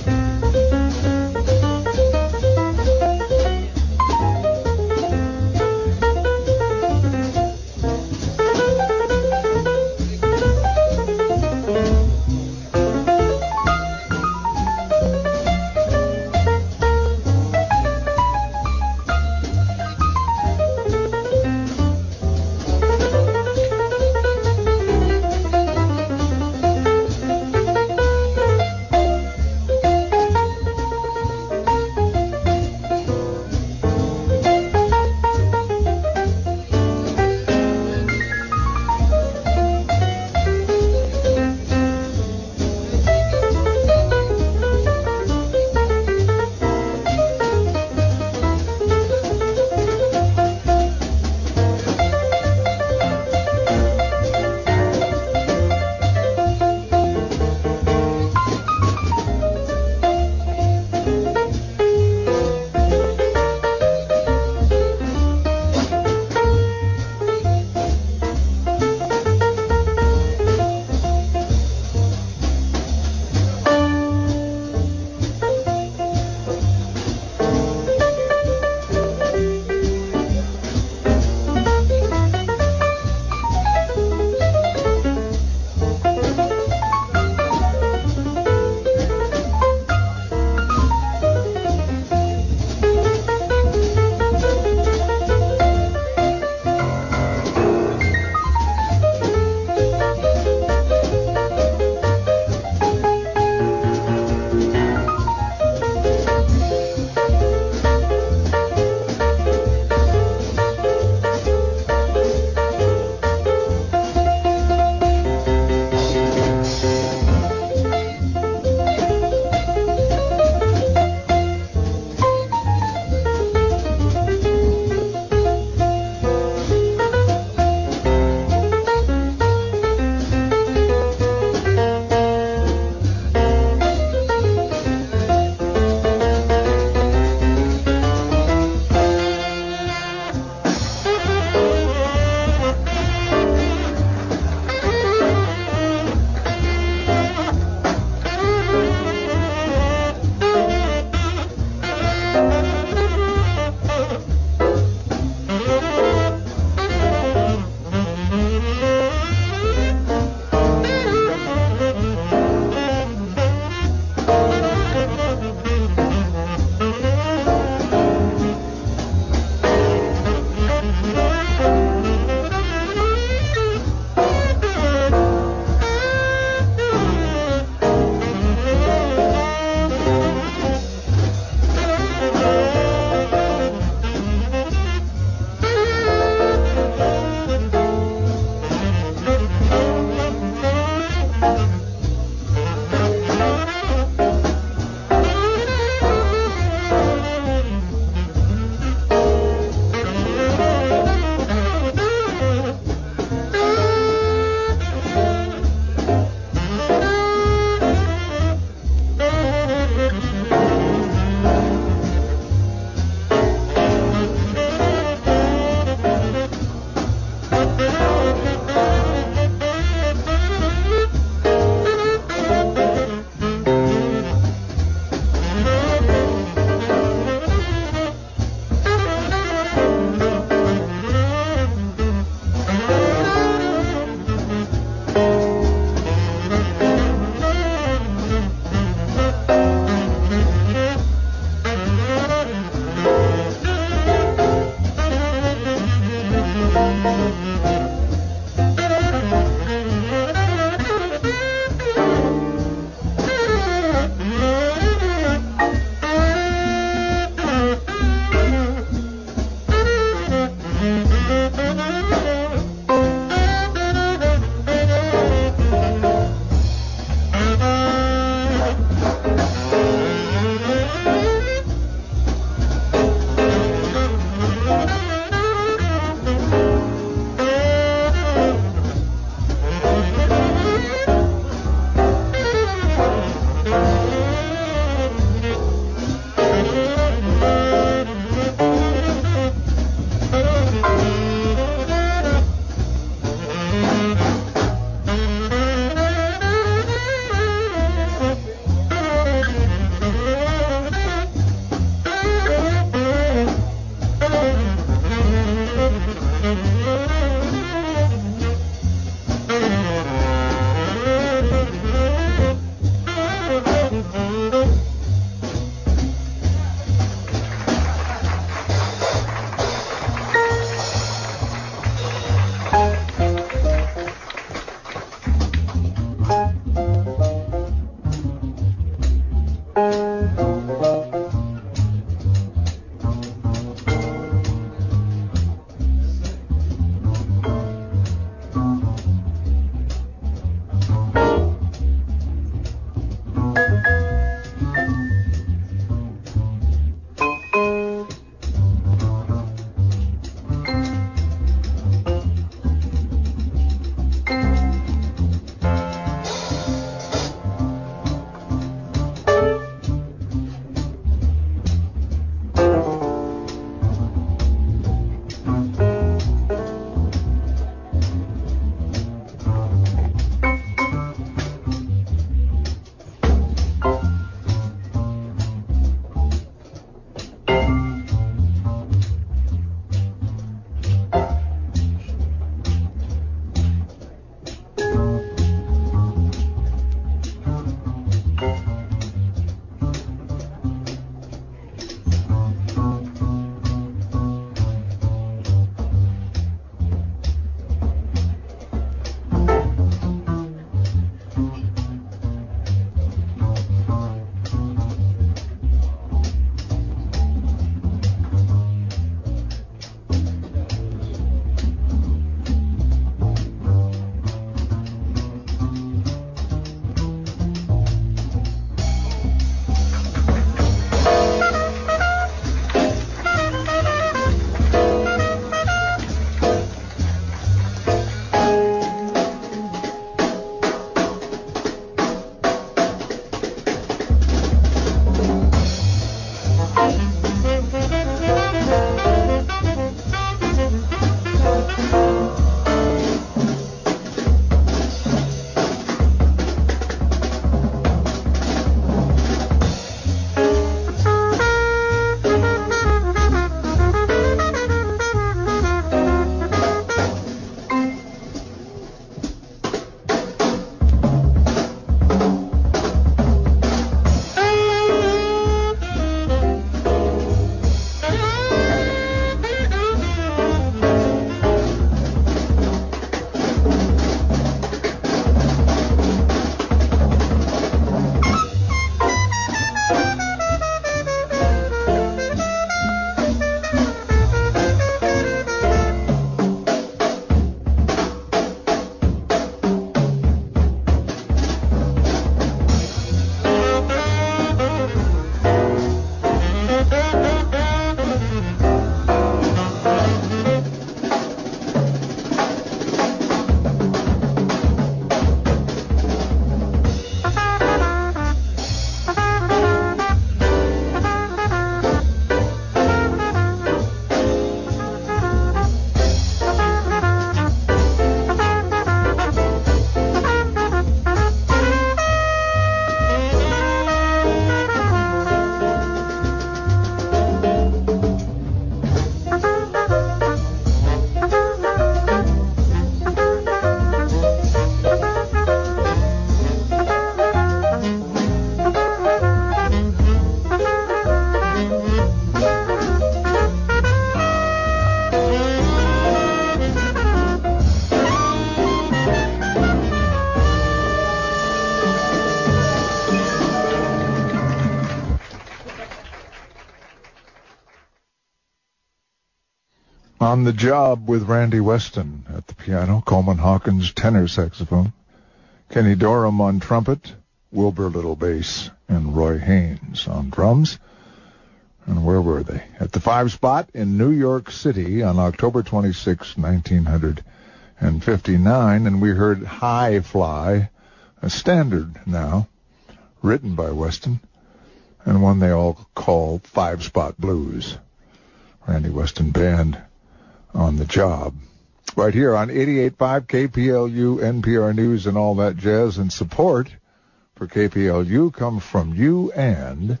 On the Job with Randy Weston at the piano, Coleman Hawkins tenor saxophone, Kenny Dorham on trumpet, Wilbur Little bass, and Roy Haynes on drums. And where were they? At the Five Spot in New York City on October twenty-sixth, nineteen fifty-nine, and we heard High Fly, a standard now, written by Weston, and one they all call Five Spot Blues. Randy Weston Band on the Job. Right here on eighty-eight point five K P L U, N P R News, and all that jazz. And support for K P L U comes from you and...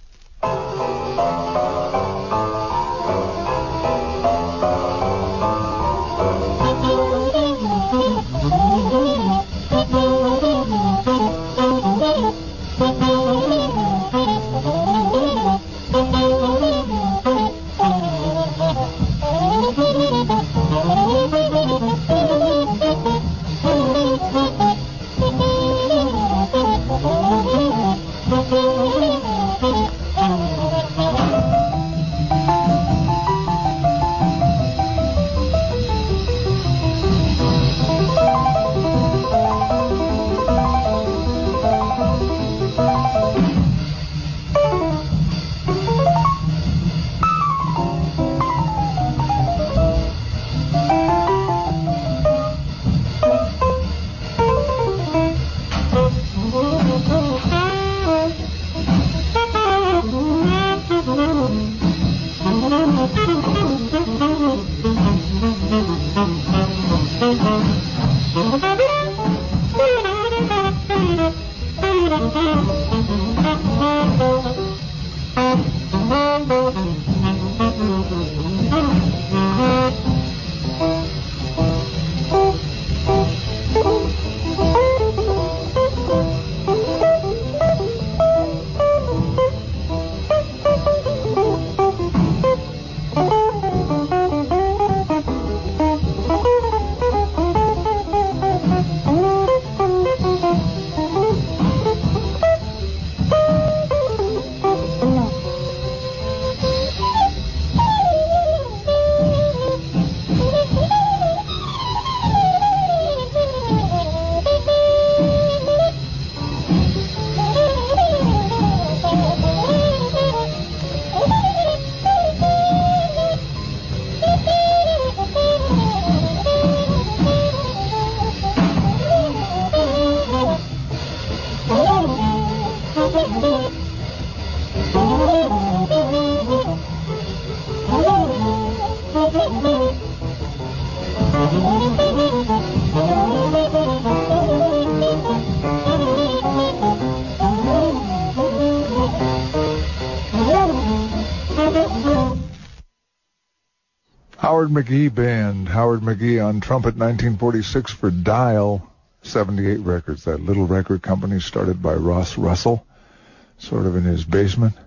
Howard McGhee Band. Howard McGhee on trumpet, nineteen forty-six for Dial seventy-eight Records, that little record company started by Ross Russell, sort of in his basement,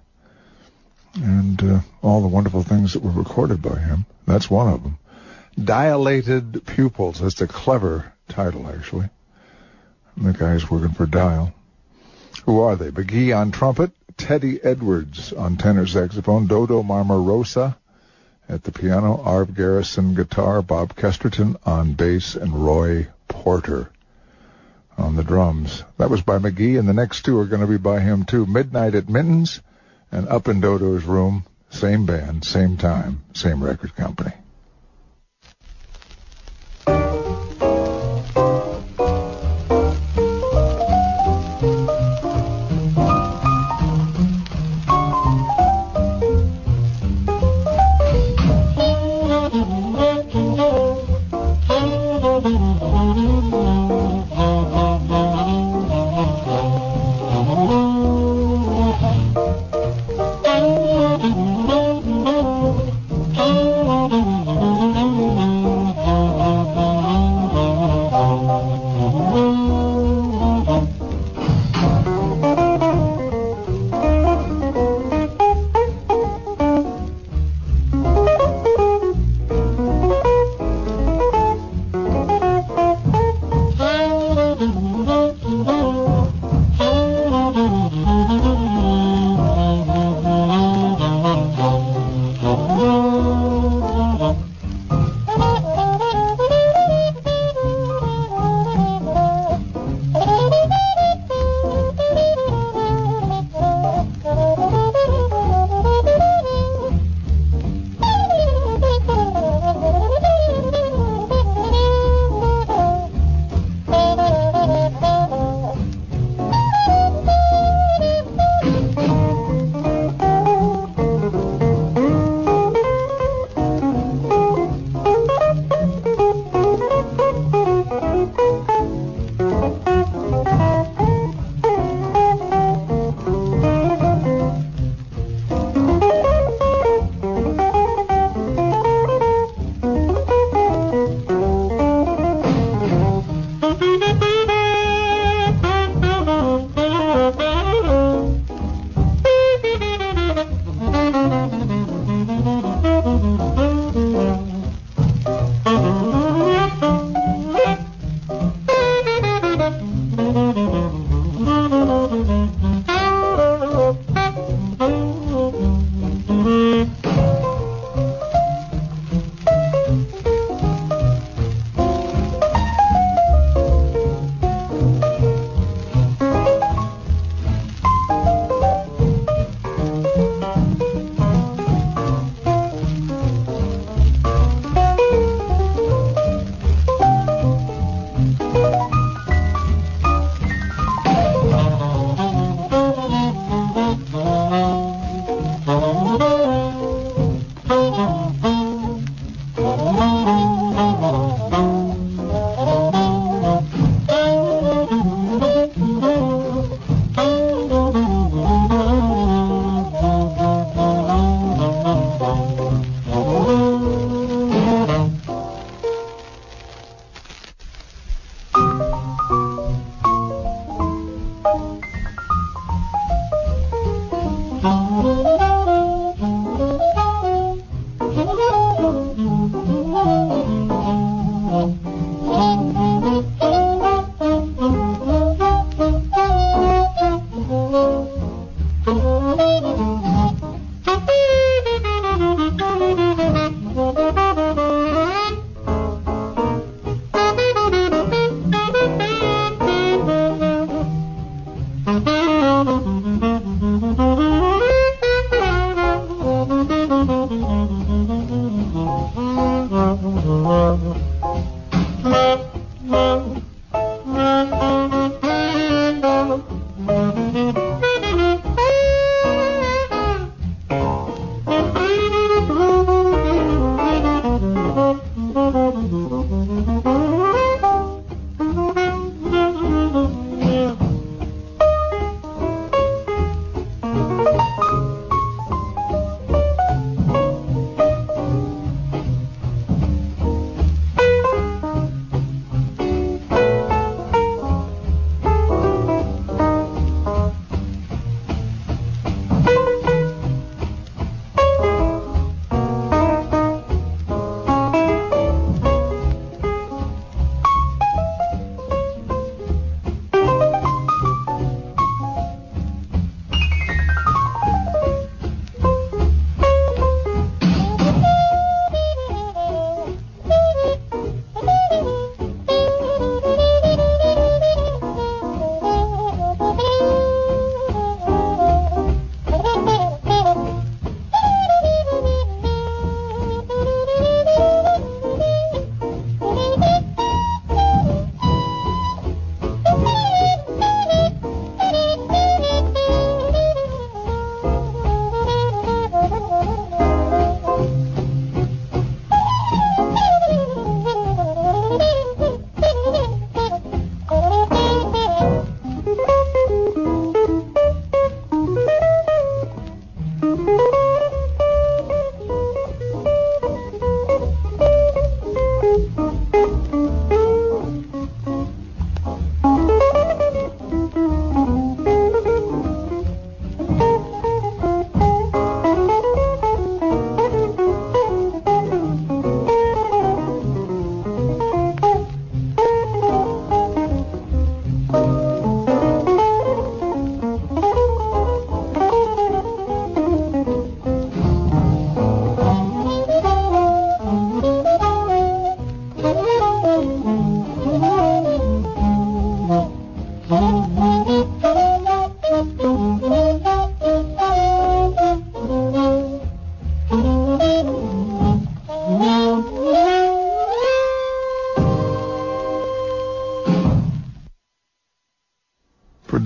and uh, all the wonderful things that were recorded by him. That's one of them. Dilated Pupils. That's a clever title, actually. And the guy's working for Dial. Who are they? McGhee on trumpet, Teddy Edwards on tenor saxophone, Dodo Marmarosa at the piano, Arv Garrison guitar, Bob Kesterton on bass, and Roy Porter on the drums. That was by McGhee, and the next two are going to be by him too. Midnight at Minton's and Up in Dodo's Room. Same band, same time, same record company. Oh,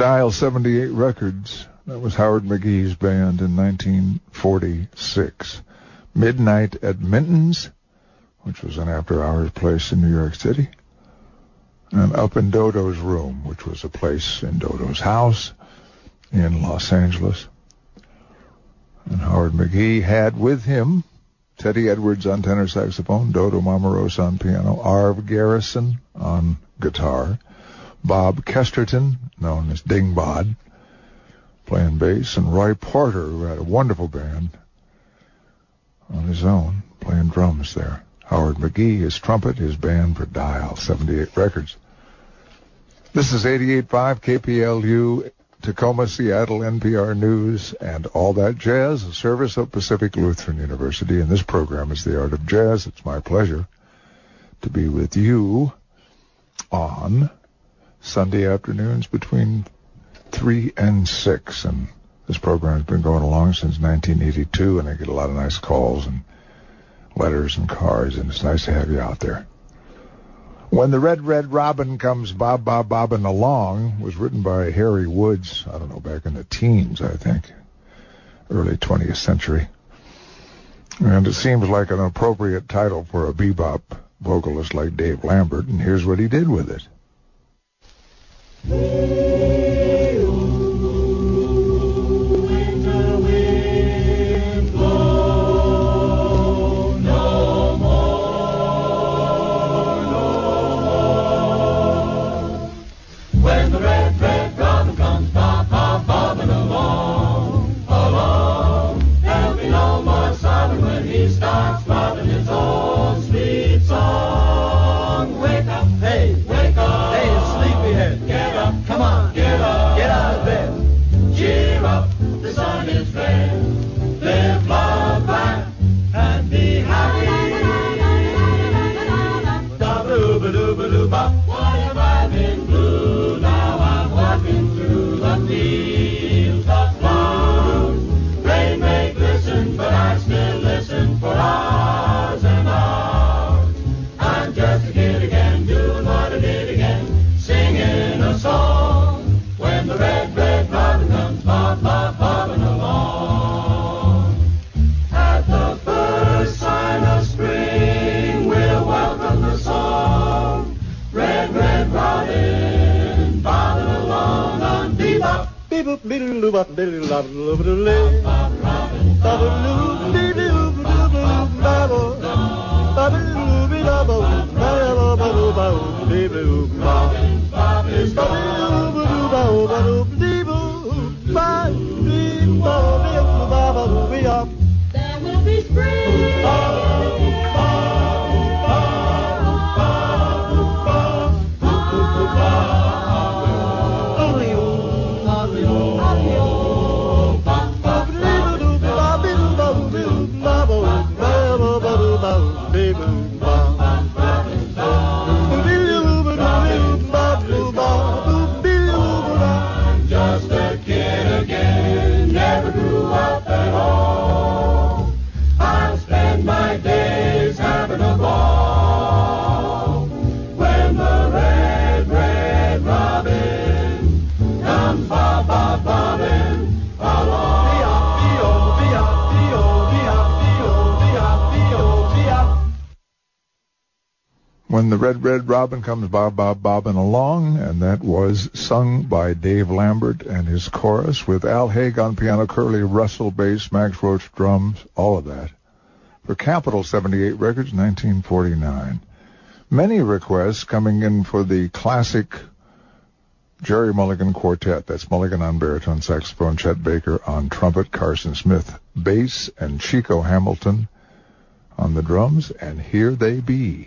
Dial seventy-eight Records. That was Howard McGee's band in nineteen forty-six. Midnight at Minton's, which was an after-hours place in New York City. And Up in Dodo's Room, which was a place in Dodo's house in Los Angeles. And Howard McGee had with him Teddy Edwards on tenor saxophone, Dodo Mamarosa on piano, Arv Garrison on guitar, Bob Kesterton, known as Dingbod, playing bass, and Roy Porter, who had a wonderful band on his own, playing drums there. Howard McGee, his trumpet, his band for Dial seventy-eight Records. This is eighty-eight point five K P L U, Tacoma, Seattle, N P R News, and All That Jazz, a service of Pacific Lutheran University. And this program is The Art of Jazz. It's my pleasure to be with you on Sunday afternoons between three and six. And this program has been going along since nineteen eighty-two, and I get a lot of nice calls and letters and cards, and it's nice to have you out there. When the Red, Red Robin Comes Bob, Bob, Bobbin' Along was written by Harry Woods, I don't know, back in the teens, I think, early twentieth century. And it seems like an appropriate title for a bebop vocalist like Dave Lambert, and here's what he did with it. When the Red, Red Robin Comes Bob, Bob, Bobbin' Along, and that was sung by Dave Lambert and his chorus with Al Haig on piano, Curly Russell bass, Max Roach drums, all of that. For Capitol seventy-eight Records, nineteen forty-nine. Many requests coming in for the classic Jerry Mulligan Quartet. That's Mulligan on baritone saxophone, Chet Baker on trumpet, Carson Smith bass, and Chico Hamilton on the drums, and here they be.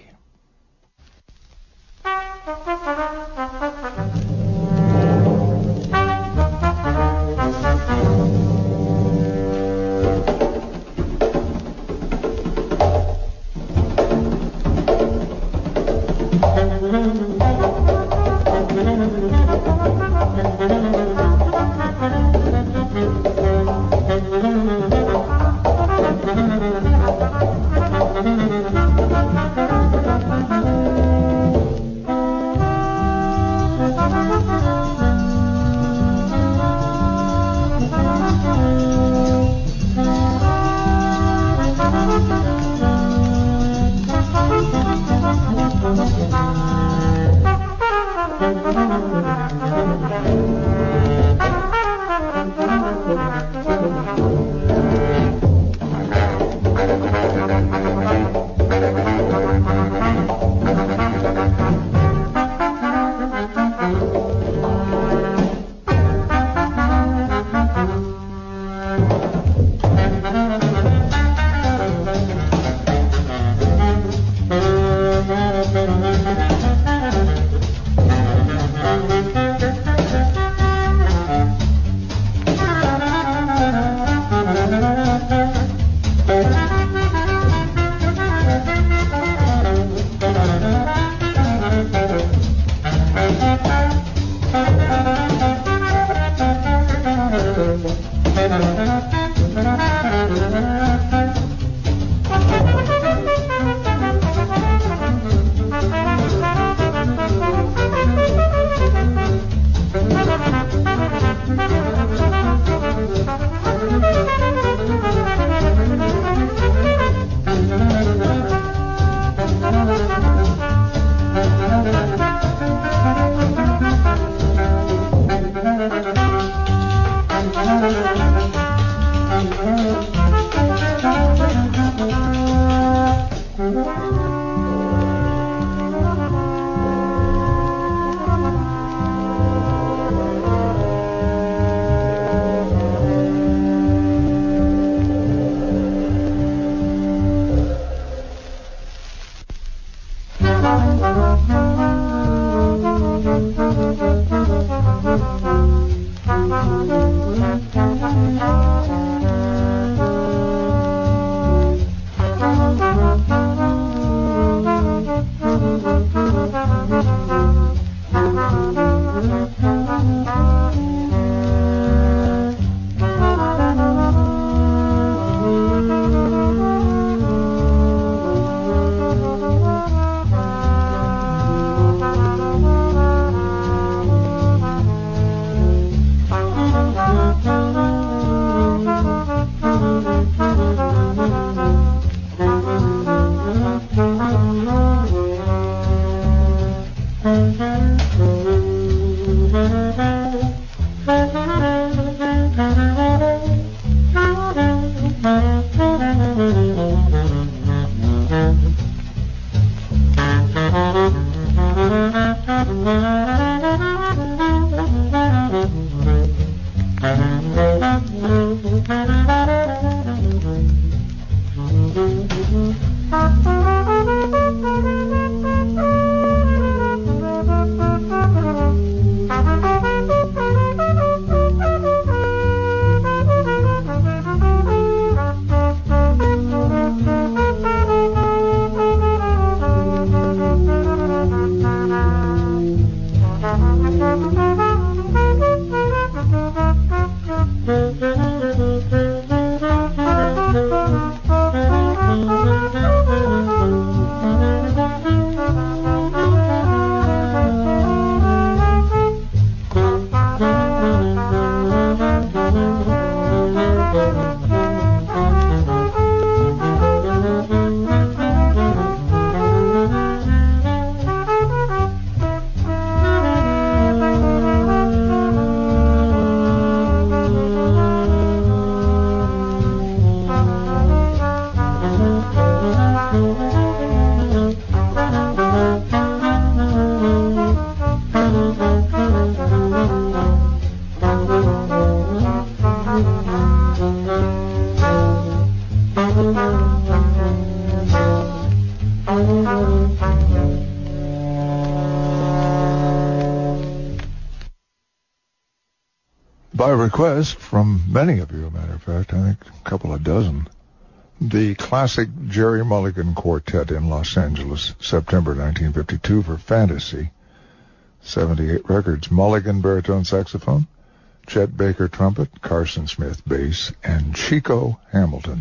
By request from many of you, a matter of fact, I think a couple of dozen, the classic Jerry Mulligan Quartet in Los Angeles, September nineteen fifty-two for Fantasy, seventy-eight records. Mulligan baritone saxophone, Chet Baker trumpet, Carson Smith bass, and Chico Hamilton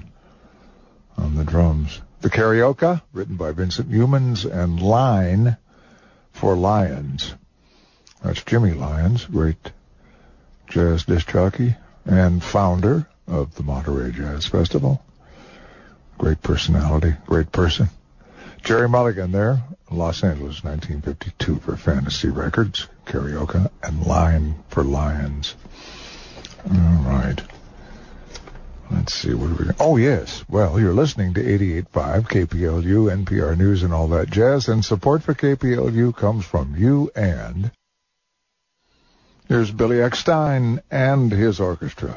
on the drums. The Carioca, written by Vincent Youmans, and Line for Lyons. That's Jimmy Lyons, great jazz disc jockey and founder of the Monterey Jazz Festival. Great personality, great person. Jerry Mulligan there, Los Angeles, nineteen fifty-two for Fantasy Records, Carioca, and Line for Lyons. All right. Let's see, what are we... Oh, yes. Well, you're listening to eighty-eight point five K P L U, N P R News, and all that jazz, and support for K P L U comes from you and... Here's Billy Eckstine and his orchestra.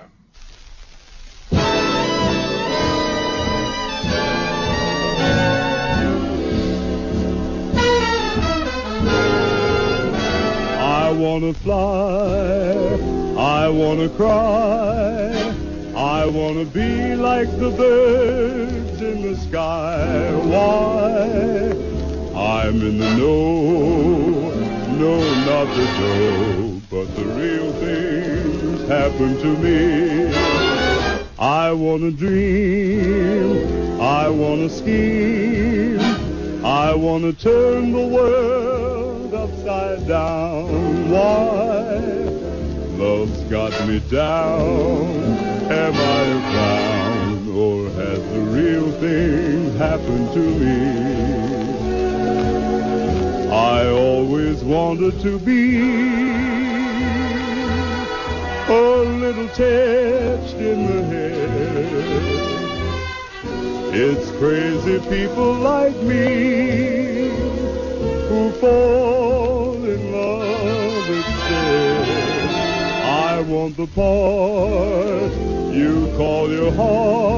I wanna fly, I wanna cry, I wanna be like the birds in the sky. Why? I'm in the know, no, not the dough. But the real things happen to me. I wanna dream, I wanna scheme, I wanna turn the world upside down. Why? Love's got me down. Am I a clown, or has the real thing happened to me? I always wanted to be a little touched in the head. It's crazy people like me who fall in love instead. I want the part you call your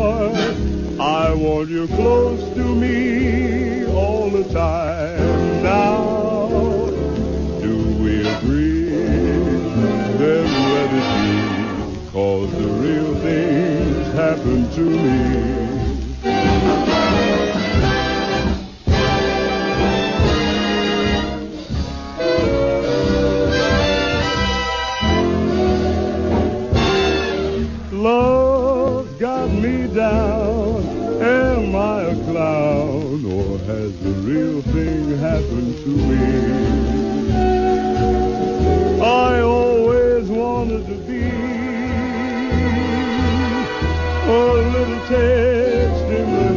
heart. I want you close to me all the time. Now happened to me. Love's got me down. Am I a clown, or has the real thing happened to me? I always wanted to be a little text in the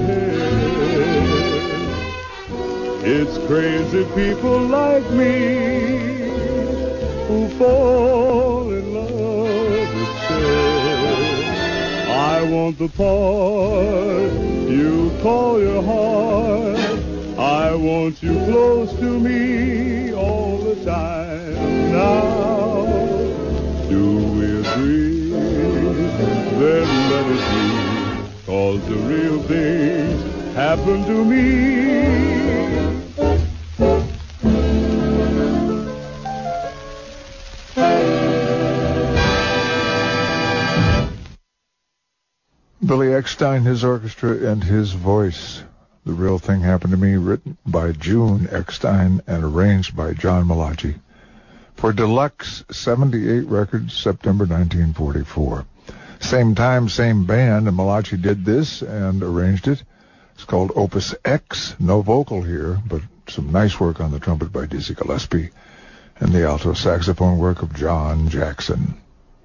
head. It's crazy people like me who fall in love instead. I want the part you call your heart. I want you close to me all the time. Now, do we agree? Then let it be, 'cause the real things happen to me. Billy Eckstine, his orchestra, and his voice. The Real Thing Happened to Me, written by June Eckstine and arranged by John Malachi for Deluxe seventy-eight Records, September nineteen forty-four. Same time, same band, and Malachi did this and arranged it. It's called Opus X. No vocal here, but some nice work on the trumpet by Dizzy Gillespie and the alto saxophone work of John Jackson.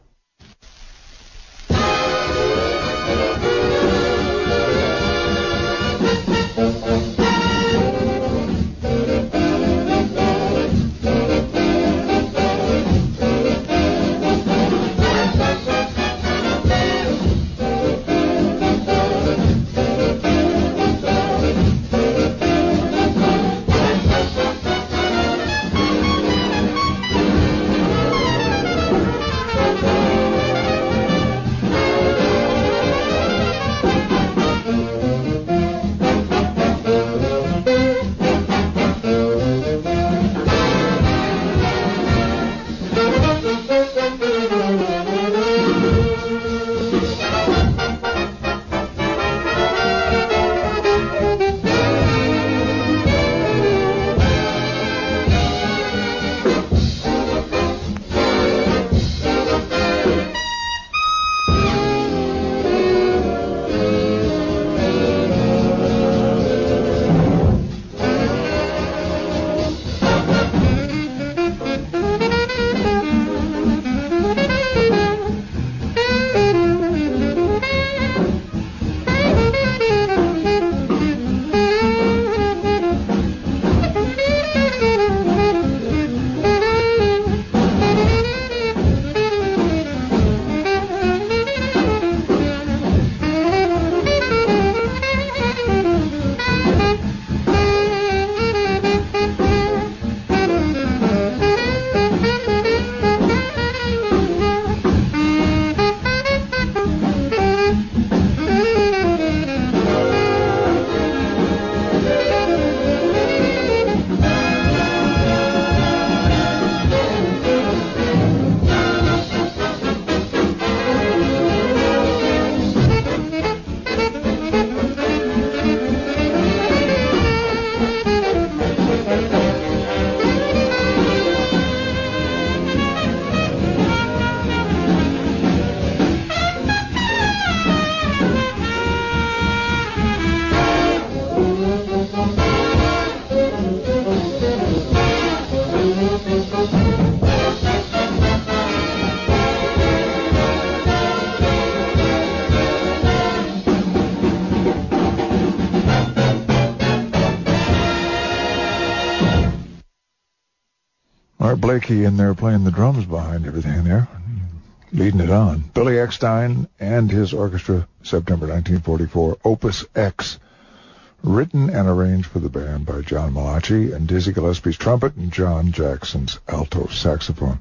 Art Blakey in there playing the drums behind everything there, leading it on. Billy Eckstine and his orchestra, September nineteen forty-four, Opus X, written and arranged for the band by John Malachi and Dizzy Gillespie's trumpet and John Jackson's alto saxophone.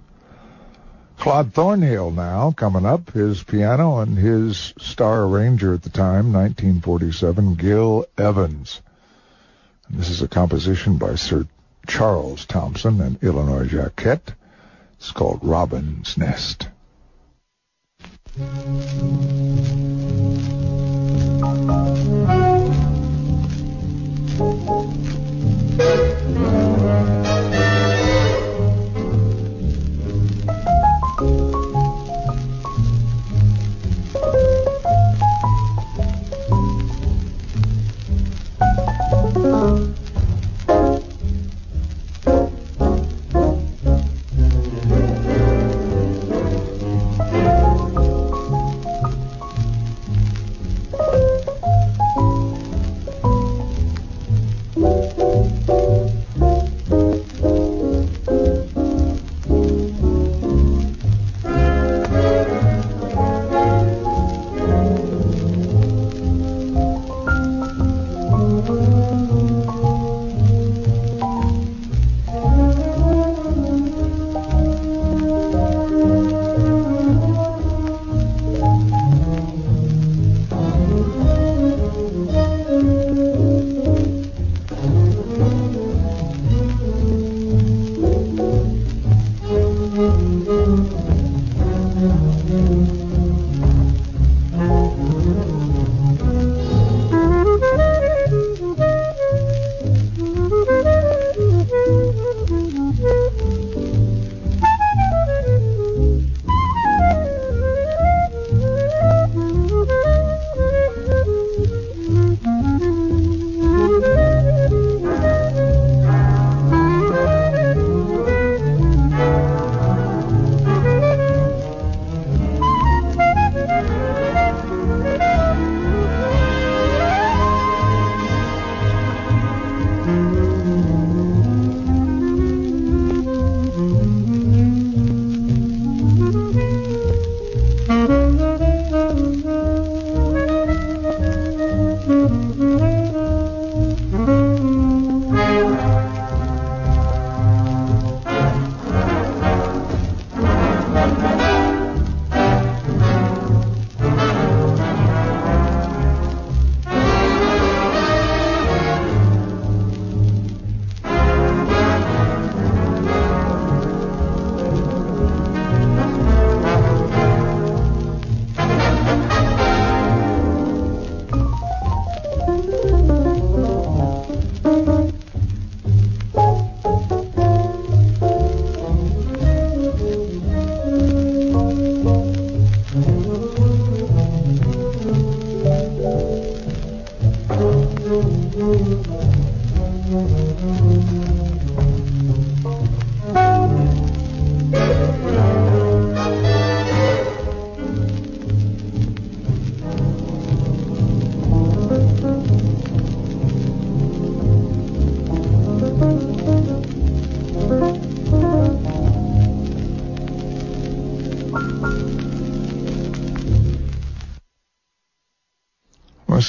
Claude Thornhill now coming up, his piano and his star arranger at the time, nineteen forty-seven, Gil Evans. And this is a composition by Sir Charles Thompson and Illinois Jacquette. It's called Robin's Nest.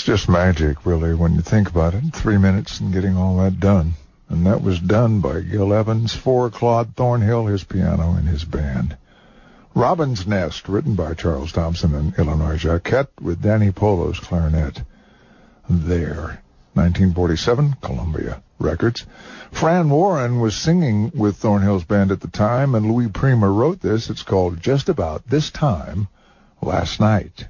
just magic, really, when you think about it. Three minutes and getting all that done. And that was done by Gil Evans for Claude Thornhill, his piano and his band. Robin's Nest, written by Charles Thompson and Illinois Jacquet, with Danny Polo's clarinet. There. nineteen forty-seven, Columbia Records. Fran Warren was singing with Thornhill's band at the time, and Louis Prima wrote this. It's called Just About This Time Last Night.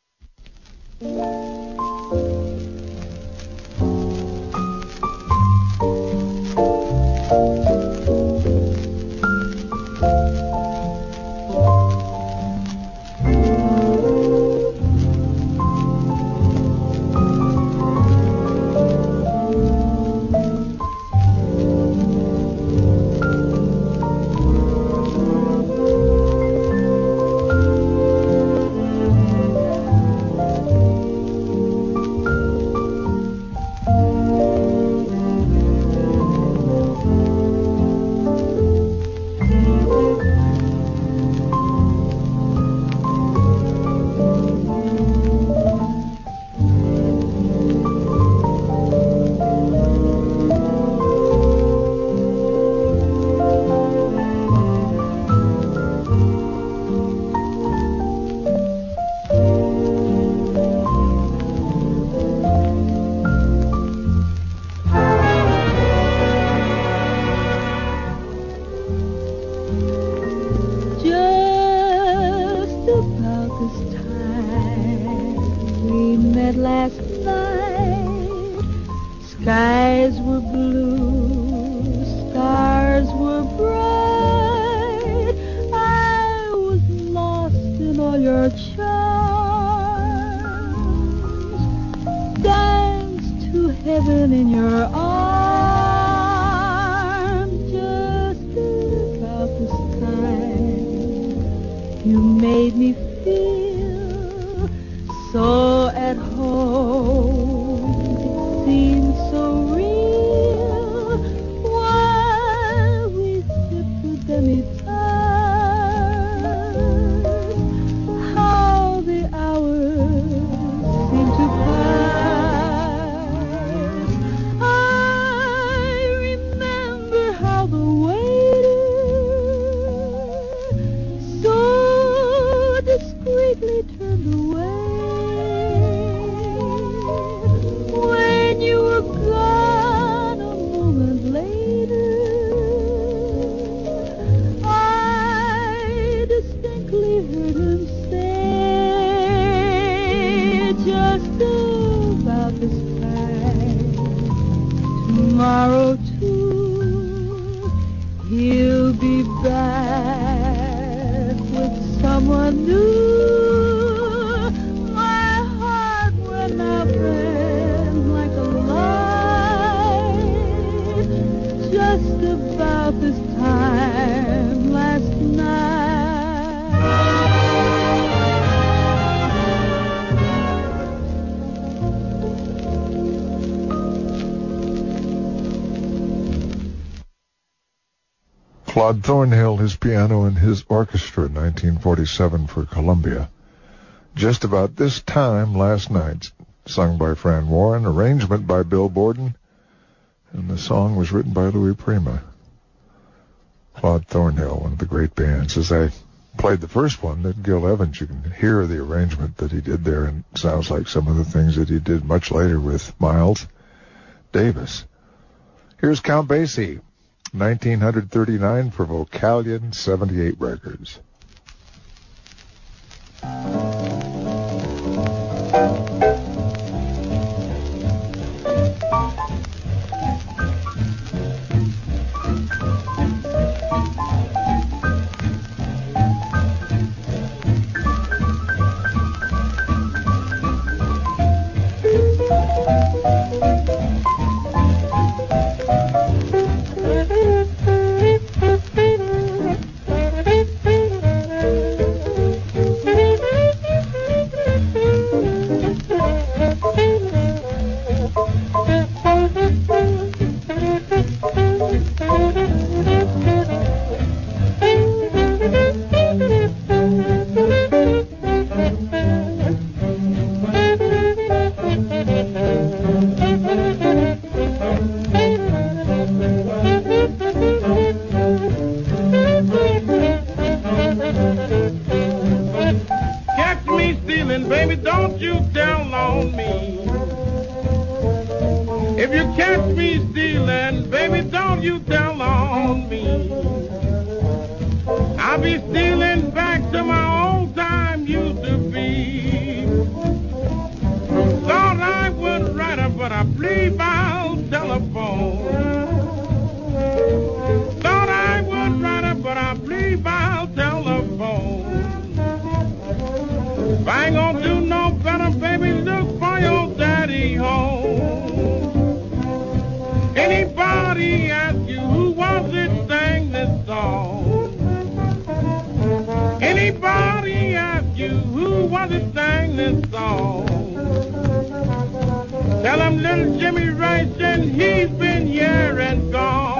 Claude Thornhill, his piano and his orchestra, nineteen forty-seven for Columbia. Just About This Time Last Night, sung by Fran Warren, arrangement by Bill Borden, and the song was written by Louis Prima. Claude Thornhill, one of the great bands. As I played the first one, that Gil Evans, you can hear the arrangement that he did there, and it sounds like some of the things that he did much later with Miles Davis. Here's Count Basie, nineteen thirty-nine for Vocalion seventy-eight Records. Thank you. don't you tell on me. I'll be stealing back to my old time used to be. Thought I would write her, but I believe I'll telephone. Thought I would write her, but I believe I'll telephone. If I ain't gonna do no better, baby, look for your daddy home. Anybody ask you who was it sang this song? Anybody ask you who was it sang this song? Tell him little Jimmy Rice and he's been here and gone.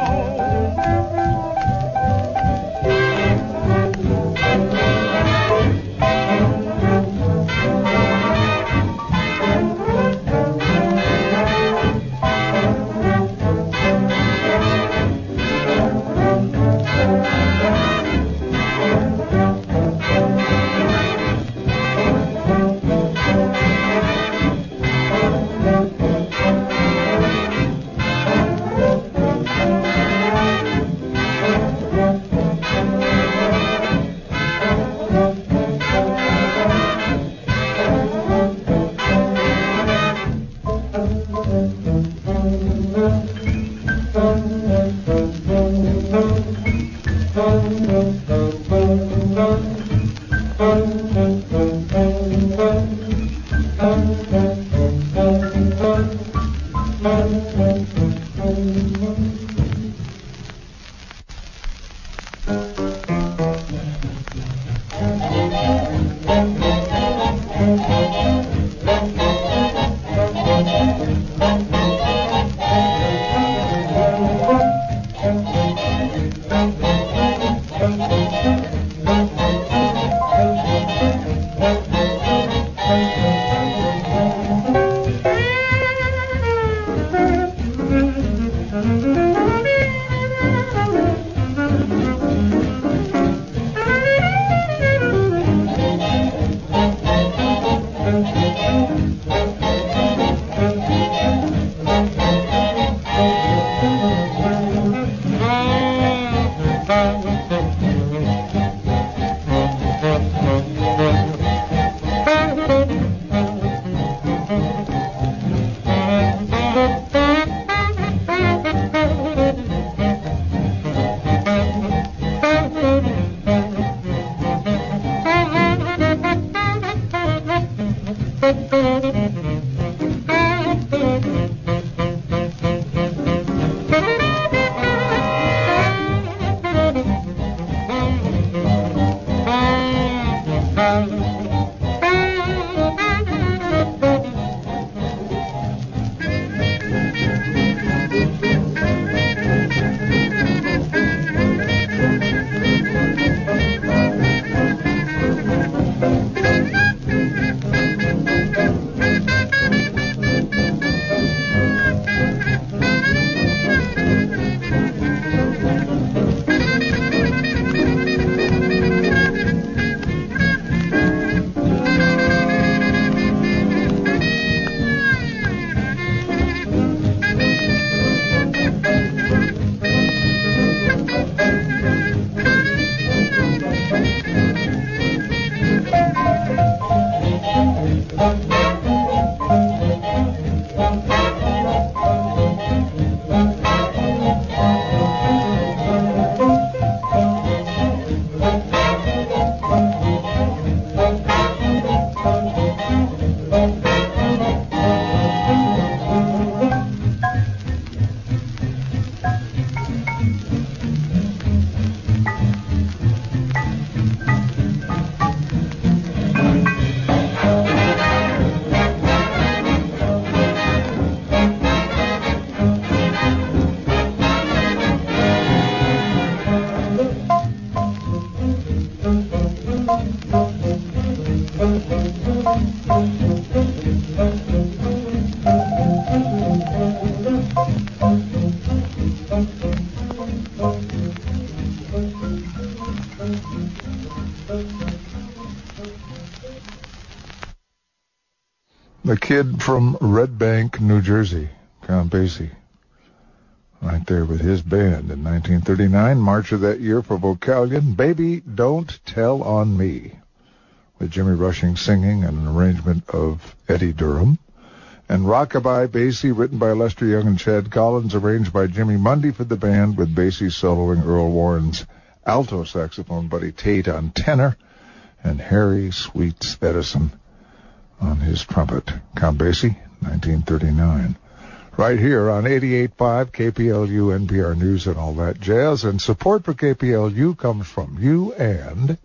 The Kid from Red Bank, New Jersey, Count Basie. right there with his band in nineteen thirty-nine. March of that year for Vocalion, Baby Don't Tell on Me, with Jimmy Rushing singing and an arrangement of Eddie Durham. And Rockabye Basie, written by Lester Young and Chad Collins, arranged by Jimmy Mundy for the band, with Basie soloing Earl Warren's alto saxophone, Buddy Tate on tenor, and Harry Sweets Edison on his trumpet. Count Basie, nineteen thirty-nine. Right here on eighty-eight point five K P L U, N P R News and all that jazz. And support for K P L U comes from you and...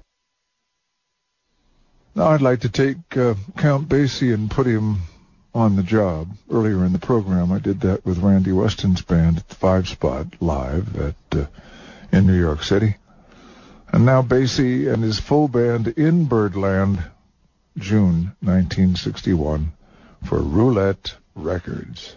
Now I'd like to take uh, Count Basie and put him on the job. Earlier in the program, I did that with Randy Weston's band at the Five Spot live at uh, in New York City. And now Basie and his full band in Birdland, June nineteen sixty-one, for Roulette Records.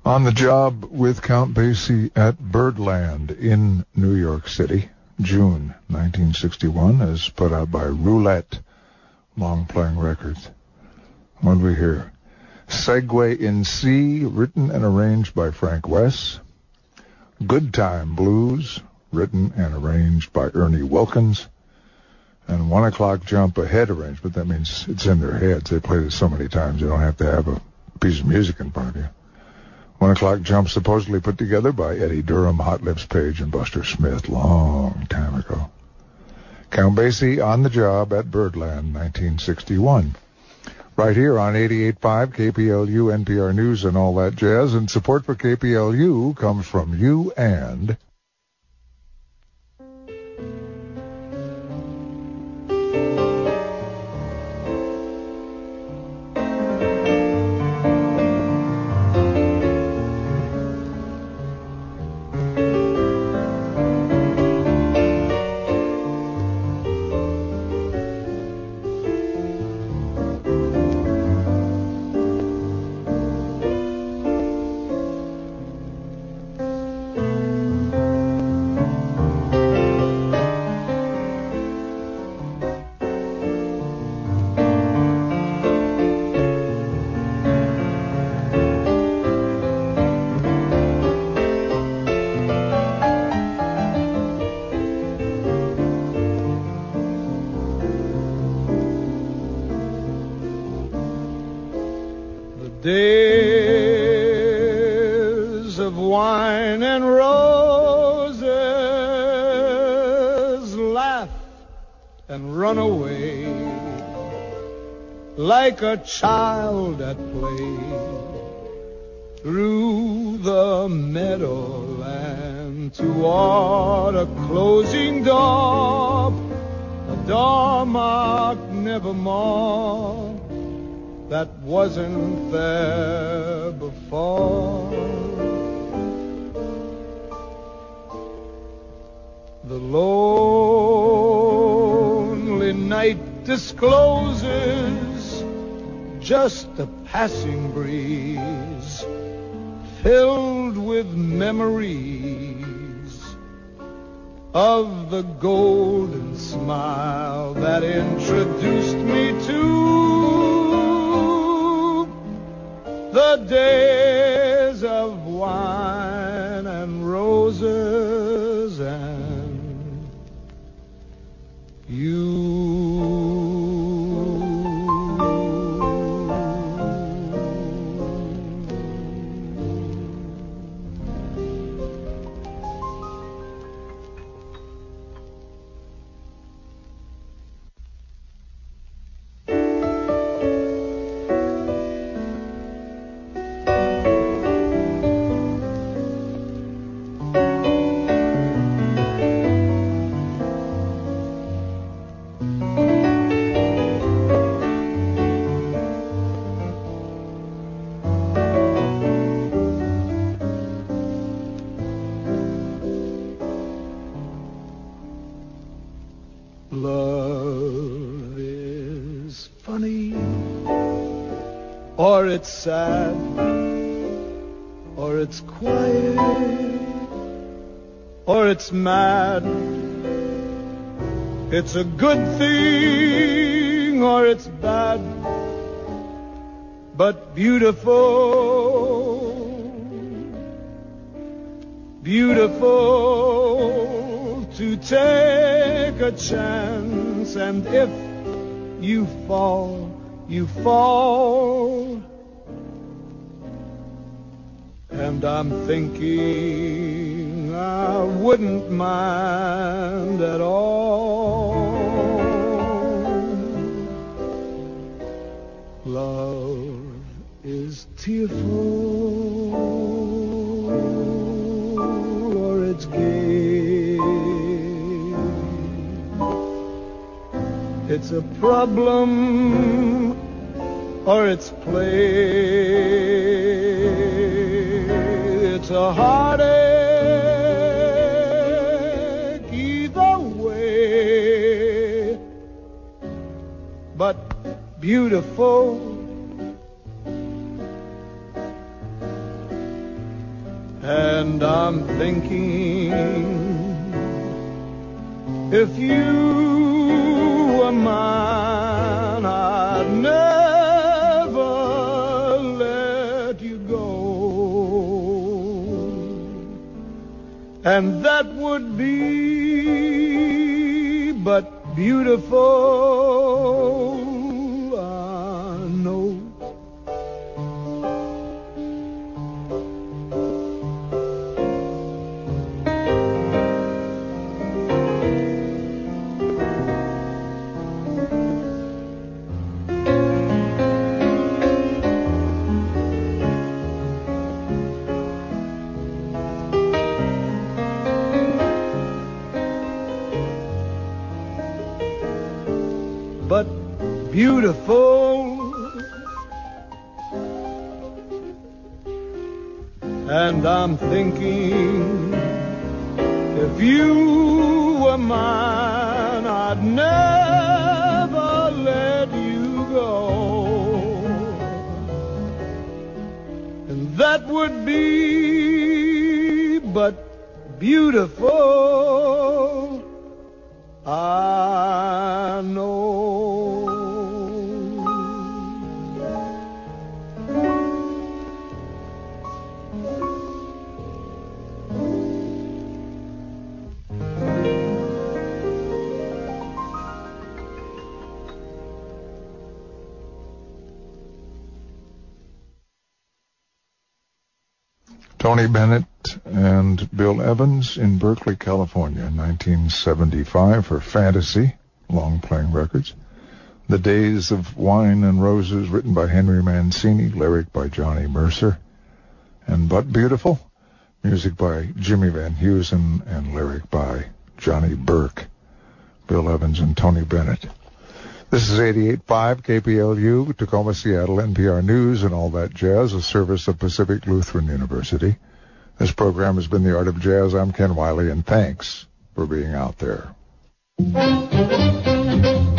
On the Job with Count Basie at Birdland in New York City, June nineteen sixty-one, as put out by Roulette Long-Playing Records. What do we hear? Segue in C, written and arranged by Frank Wess. Good Time Blues, written and arranged by Ernie Wilkins. And One O'Clock Jump Ahead arrangement. That means it's in their heads. They played it so many times you don't have to have a piece of music in front of you. One O'Clock Jump supposedly put together by Eddie Durham, Hot Lips Page, and Buster Smith long time ago. Count Basie on the Job at Birdland, nineteen sixty-one. Right here on eighty-eight point five K P L U, N P R News, and all that jazz. And support for K P L U comes from you and... Days of wine and roses, laugh and run away like a child at play through the meadowland toward a closing door, a door marked nevermore that wasn't there before. The lonely night discloses just a passing breeze filled with memories of the golden smile that introduced me to the days of wine and roses and you. Or it's sad, or it's quiet, or it's mad. It's a good thing, or it's bad, but beautiful, beautiful to take a chance. And if you fall, you fall. And I'm thinking I wouldn't mind at all. Love is tearful, or it's gay. It's a problem, or it's play. It's a heartache either way, but beautiful And I'm thinking, if you were mine, I'd never let you go. And that would be but beautiful, I know. But beautiful, and I'm thinking, if you were mine, I'd never let you go. And that would be but beautiful, I know. Tony Bennett and Bill Evans in Berkeley, California, nineteen seventy-five for Fantasy, long-playing records. The Days of Wine and Roses, written by Henry Mancini, lyric by Johnny Mercer. And But Beautiful, music by Jimmy Van Heusen and lyric by Johnny Burke. Bill Evans and Tony Bennett. This is eighty-eight point five K P L U, Tacoma, Seattle, N P R News and All That Jazz, a service of Pacific Lutheran University. This program has been The Art of Jazz. I'm Ken Wiley, and thanks for being out there.